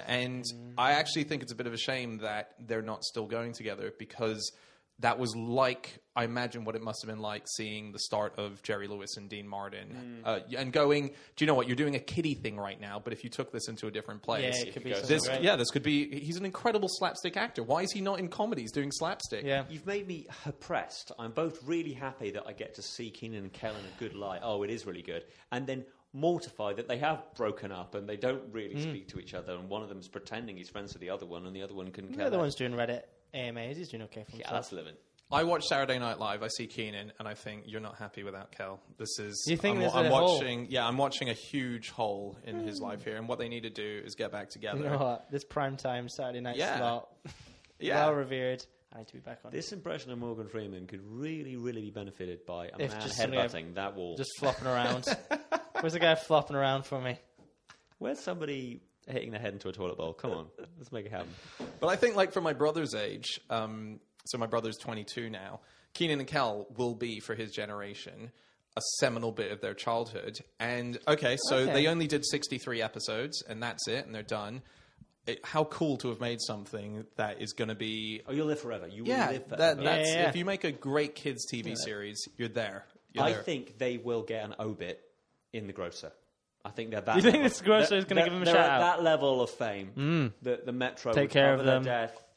I actually think it's a bit of a shame that they're not still going together, because that was like, I imagine what it must have been like seeing the start of Jerry Lewis and Dean Martin, and going, do you know what, you're doing a kiddie thing right now, but if you took this into a different place, Yeah, it could be this, something great. this could be, he's an incredible slapstick actor. Why is he not in comedies doing slapstick? Yeah. You've made me oppressed. I'm both really happy that I get to see Keenan and Kel in a good light. Oh, it is really good. And then mortified that they have broken up and they don't really speak to each other, and one of them's pretending he's friends with the other one, and the other one can The care other less. one's doing Reddit AMAs. He's doing okay for Yeah, himself. that's living. I watch Saturday Night Live. I see Keenan, and I think you're not happy without Kel. This is. You think I'm, there's I'm a hole? watching. Yeah, I'm watching a huge hole in his life here, and what they need to do is get back together. You know what? This primetime Saturday night Yeah. slot, Yeah. well revered. I need to be back on. This impression of Morgan Freeman could really, really be benefited by a If man just something headbutting that wall. Just flopping around. Where's the guy flopping around for me? Where's somebody hitting their head into a toilet bowl? Come on, let's make it happen. But I think, like, for my brother's age, so my brother's 22 now, Keenan and Kel will be, for his generation, a seminal bit of their childhood. And so they only did 63 episodes, and that's it, and they're done. How cool to have made something that is going to be... Oh, you'll live forever. You will live forever. If you make a great kids' TV series, you're there. I think they will get an obit in the grocer. I think they're that. You think this grocer is going to give them a shout out? They're at that level of fame. The Metro take care of them. Their death.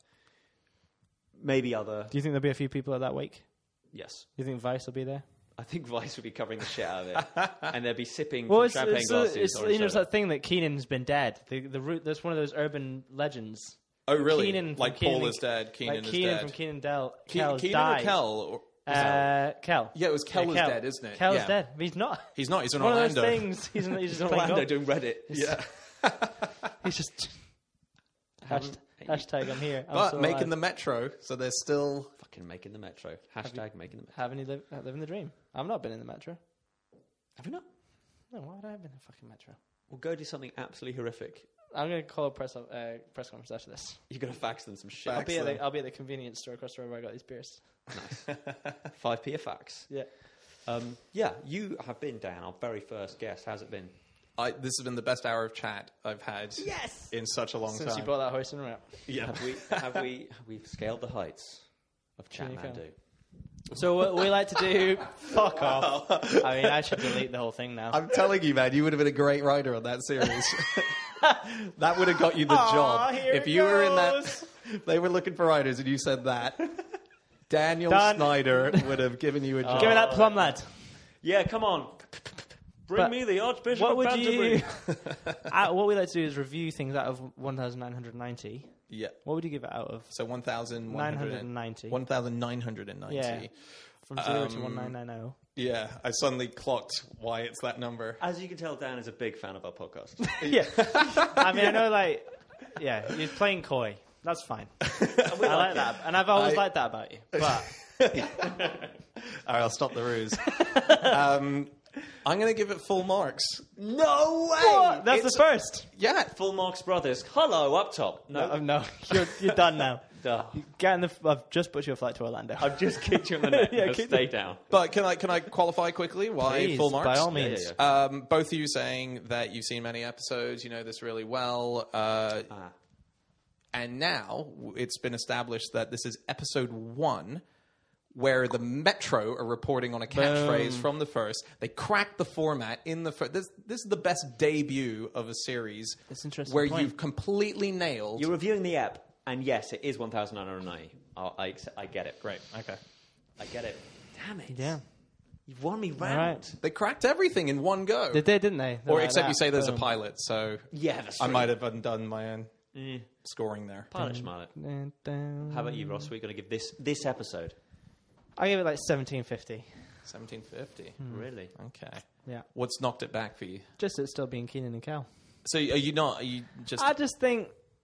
Maybe other. Do you think there'll be a few people at that wake? Yes. Do you think Vice will be there? I think Vice would be covering the shit out of it, and they'll be sipping from champagne glasses. It's that thing that Keenan's been dead. There's one of those urban legends. Oh, really? Keenan like Paul is dead. Keenan is dead. From Keenan Kel Keenan died. Or Kel? Kel. Yeah, it was Kel is dead, isn't it? Kel's dead. But he's not. He's not. He's in one Orlando. One of those things. He's in Orlando doing Reddit. Yeah. He's just... Hashtag I'm here. But making the Metro, so they're still... Fucking making the Metro. Hashtag making the Metro. Haven't you living the dream? I've not been in the Metro. Have you not? No, why would I have been in the fucking Metro? We'll go do something absolutely horrific. I'm going to call a press conference after this. You're going to fax them some shit. I'll be at the convenience store across the road where I got these beers. Nice. 5p a fax. Yeah. Yeah, you have been, Dan, our very first guest. How's it been? This has been the best hour of chat I've had in such a long time. Since you bought that hoist and wrap. Yeah. Have we scaled the heights of Chat Mandu? So what we like to do... Fuck off. I mean, I should delete the whole thing now. I'm telling you, man, you would have been a great writer on that series. That would have got you the job. If you were in that... They were looking for writers and you said that. Daniel Snyder would have given you a job. Give me that plum, lad. Yeah, come on. Bring me the Archbishop of Canterbury. What we like to do is review things out of 1,990. Yeah. What would you give it out of? So 1,990. 1,990. Yeah. From 0 to 1990. Yeah, I suddenly clocked why it's that number. As you can tell, Dan is a big fan of our podcast. Yeah. I mean, I know, you're playing coy. That's fine. I like that. And I've always liked that about you. But... All right, I'll stop the ruse. I'm going to give it full marks. No way! What? That's the first. Yeah. Full marks brothers. Hello, up top. No. You're done now. Duh. I've just booked you a flight to Orlando. I've just kicked you in the neck. Stay down. But can I qualify quickly why Please, full marks? by all means. Yeah. Both of you saying that you've seen many episodes, you know this really well. And now it's been established that this is episode 1, where the Metro are reporting on a catchphrase from the first. They cracked the format in the first. This is the best debut of a series. That's interesting. Where you've completely nailed. You're reviewing the app, and yes, it is 1,990. I get it. Great. Okay. I get it. Damn it. Yeah. You've won me round. Right. They cracked everything in one go. They did, didn't they? Or except you say there's a pilot, so yeah, that's I true. might have undone my own scoring there. Pilot Schmarlet. How about you, Ross? We're going to give this episode. I give it 1750. 1750. Really? Okay. Yeah. What's knocked it back for you? Just it still being Keenan and Kel. So are you not? Are you just? I just think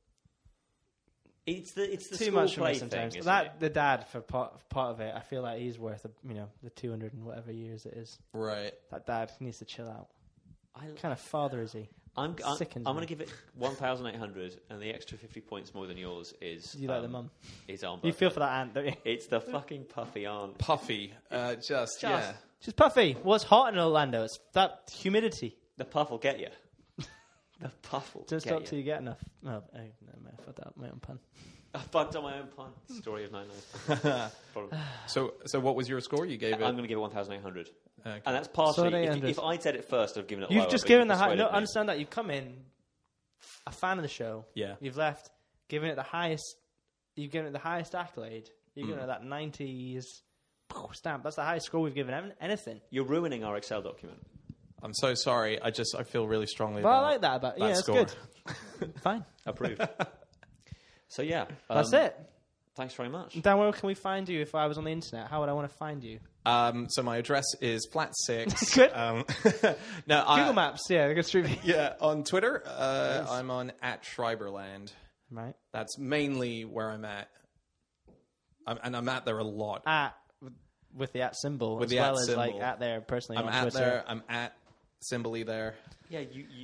it's the too school much for play me sometimes. thing, The dad for part of it. I feel like he's worth the 200 and whatever years it is. Right. That dad needs to chill out. What kind of father is he? I'm going to give it 1,800, and the extra 50 points more than yours is. You like the mum? Is on. You feel for that aunt, don't you? It's the fucking puffy aunt. Puffy. Just yeah. She's puffy. Well, it's hot in Orlando. It's that humidity. The puff will get you. The puff will Just get stop you. till you get enough. No, I fucked up my own pun. I fucked on my own pun. Story of 9/9. So what was your score? You gave it. I'm going to give it 1,800. Okay. And that's partially. If I'd said it first, I'd given it. You've lower, just but given you the high. No, persuaded me. understand that you've come in a fan of the show. Yeah. You've left, given it the highest. You've given it the highest accolade. You've given it that 90s stamp. That's the highest score we've given anything. You're ruining our Excel document. I'm so sorry. I feel really strongly. But about I like that about. Yeah, score. it's good. Fine. Approved. So yeah, That's it. Thanks very much. Dan, where can we find you if I was on the internet? How would I want to find you? So my address is flat 6. Good. Google Maps, yeah, good street. Yeah, on Twitter, I'm on @Schreiberland. Right. That's mainly where I'm at. I'm at there a lot. With the @@ symbol, With as the well as symbol. at there personally I'm on at Twitter. there. I'm at Symbol-y there. Yeah,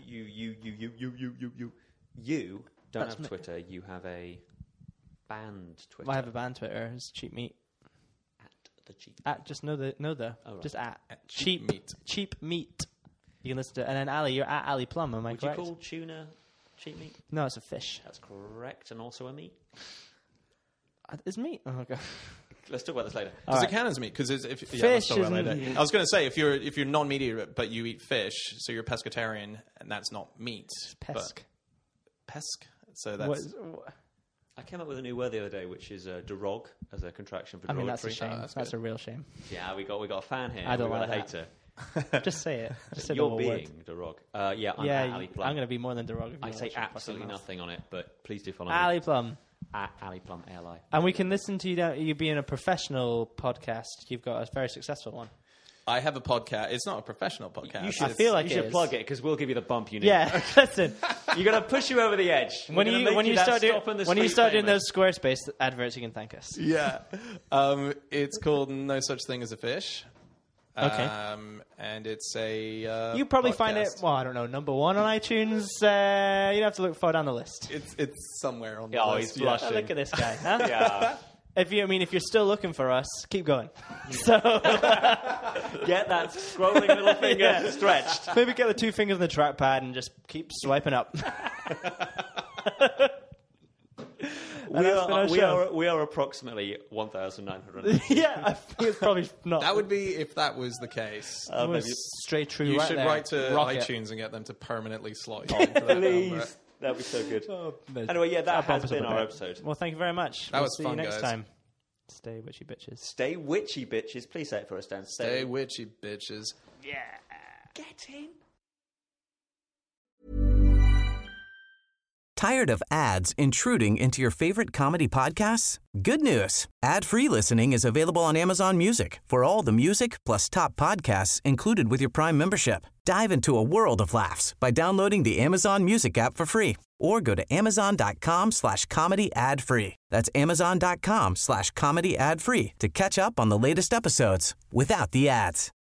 you don't have Twitter. You have a band Twitter. I have a band Twitter. It's Cheap Meat. At the cheap? At just no the Oh, right. just at cheap meat. Cheap meat. You can listen to, and then Ali, you're at Ali Plum. Am I Would correct? you call tuna cheap meat? No, it's a fish. That's correct, and also a meat. It's meat. Oh, okay. Let's talk about this later. Because it can as meat. Because if Fish I isn't- was going to say if you're non-meat but you eat fish, so you're pescatarian, and that's not meat. Pesk. Pesk. So that's. I came up with a new word the other day, which is derog as a contraction for I mean, derogatory. that's a shame. that's that's good. a real shame. Yeah, we got a fan here. I don't we got like a that. hater. Just say it. Just say the You're whole being word. derog. Yeah, I'm Yeah, at Ali Plum. I'm going to be more than derogatory. I say absolutely nothing on it, but please do follow Ali me. Plum. At Ali Plum, ALI. And we can listen to you being a professional podcast. You've got a very successful one. I have a podcast. It's not a professional podcast. You should, I feel like you it should is. plug it because we'll give you the bump you need. Yeah, listen. You're going to push you over the edge. When you start doing those Squarespace adverts, you can thank us. Yeah. It's called No Such Thing as a Fish. Okay. And it's a You probably find it, podcast. well, I don't know, number one on iTunes. You'd have to look far down the list. It's somewhere on the Oh, list. he's blushing. Oh, look at this guy, huh? Yeah. If you're still looking for us, keep going. So Get that scrolling little finger stretched. maybe get the two fingers on the trackpad and just keep swiping up. We are approximately 1,900. Yeah, I think it's probably not. That would be if that was the case. It was straight true. You right should there. write to Rock it. iTunes and get them to permanently slot you into that number. Please. That'd be so good. Anyway, yeah, that I'll has bump us been up a our bit. episode. Well, thank you very much. That We'll was see fun, you next guys. time. Stay witchy bitches. Stay witchy, bitches. Please say it for us, Dan. Stay witchy, bitches. Get in. Tired of ads intruding into your favorite comedy podcasts? Good news. Ad-free listening is available on Amazon Music for all the music plus top podcasts included with your Prime membership. Dive into a world of laughs by downloading the Amazon Music app for free or go to amazon.com/comedy ad-free. That's amazon.com/comedy ad-free to catch up on the latest episodes without the ads.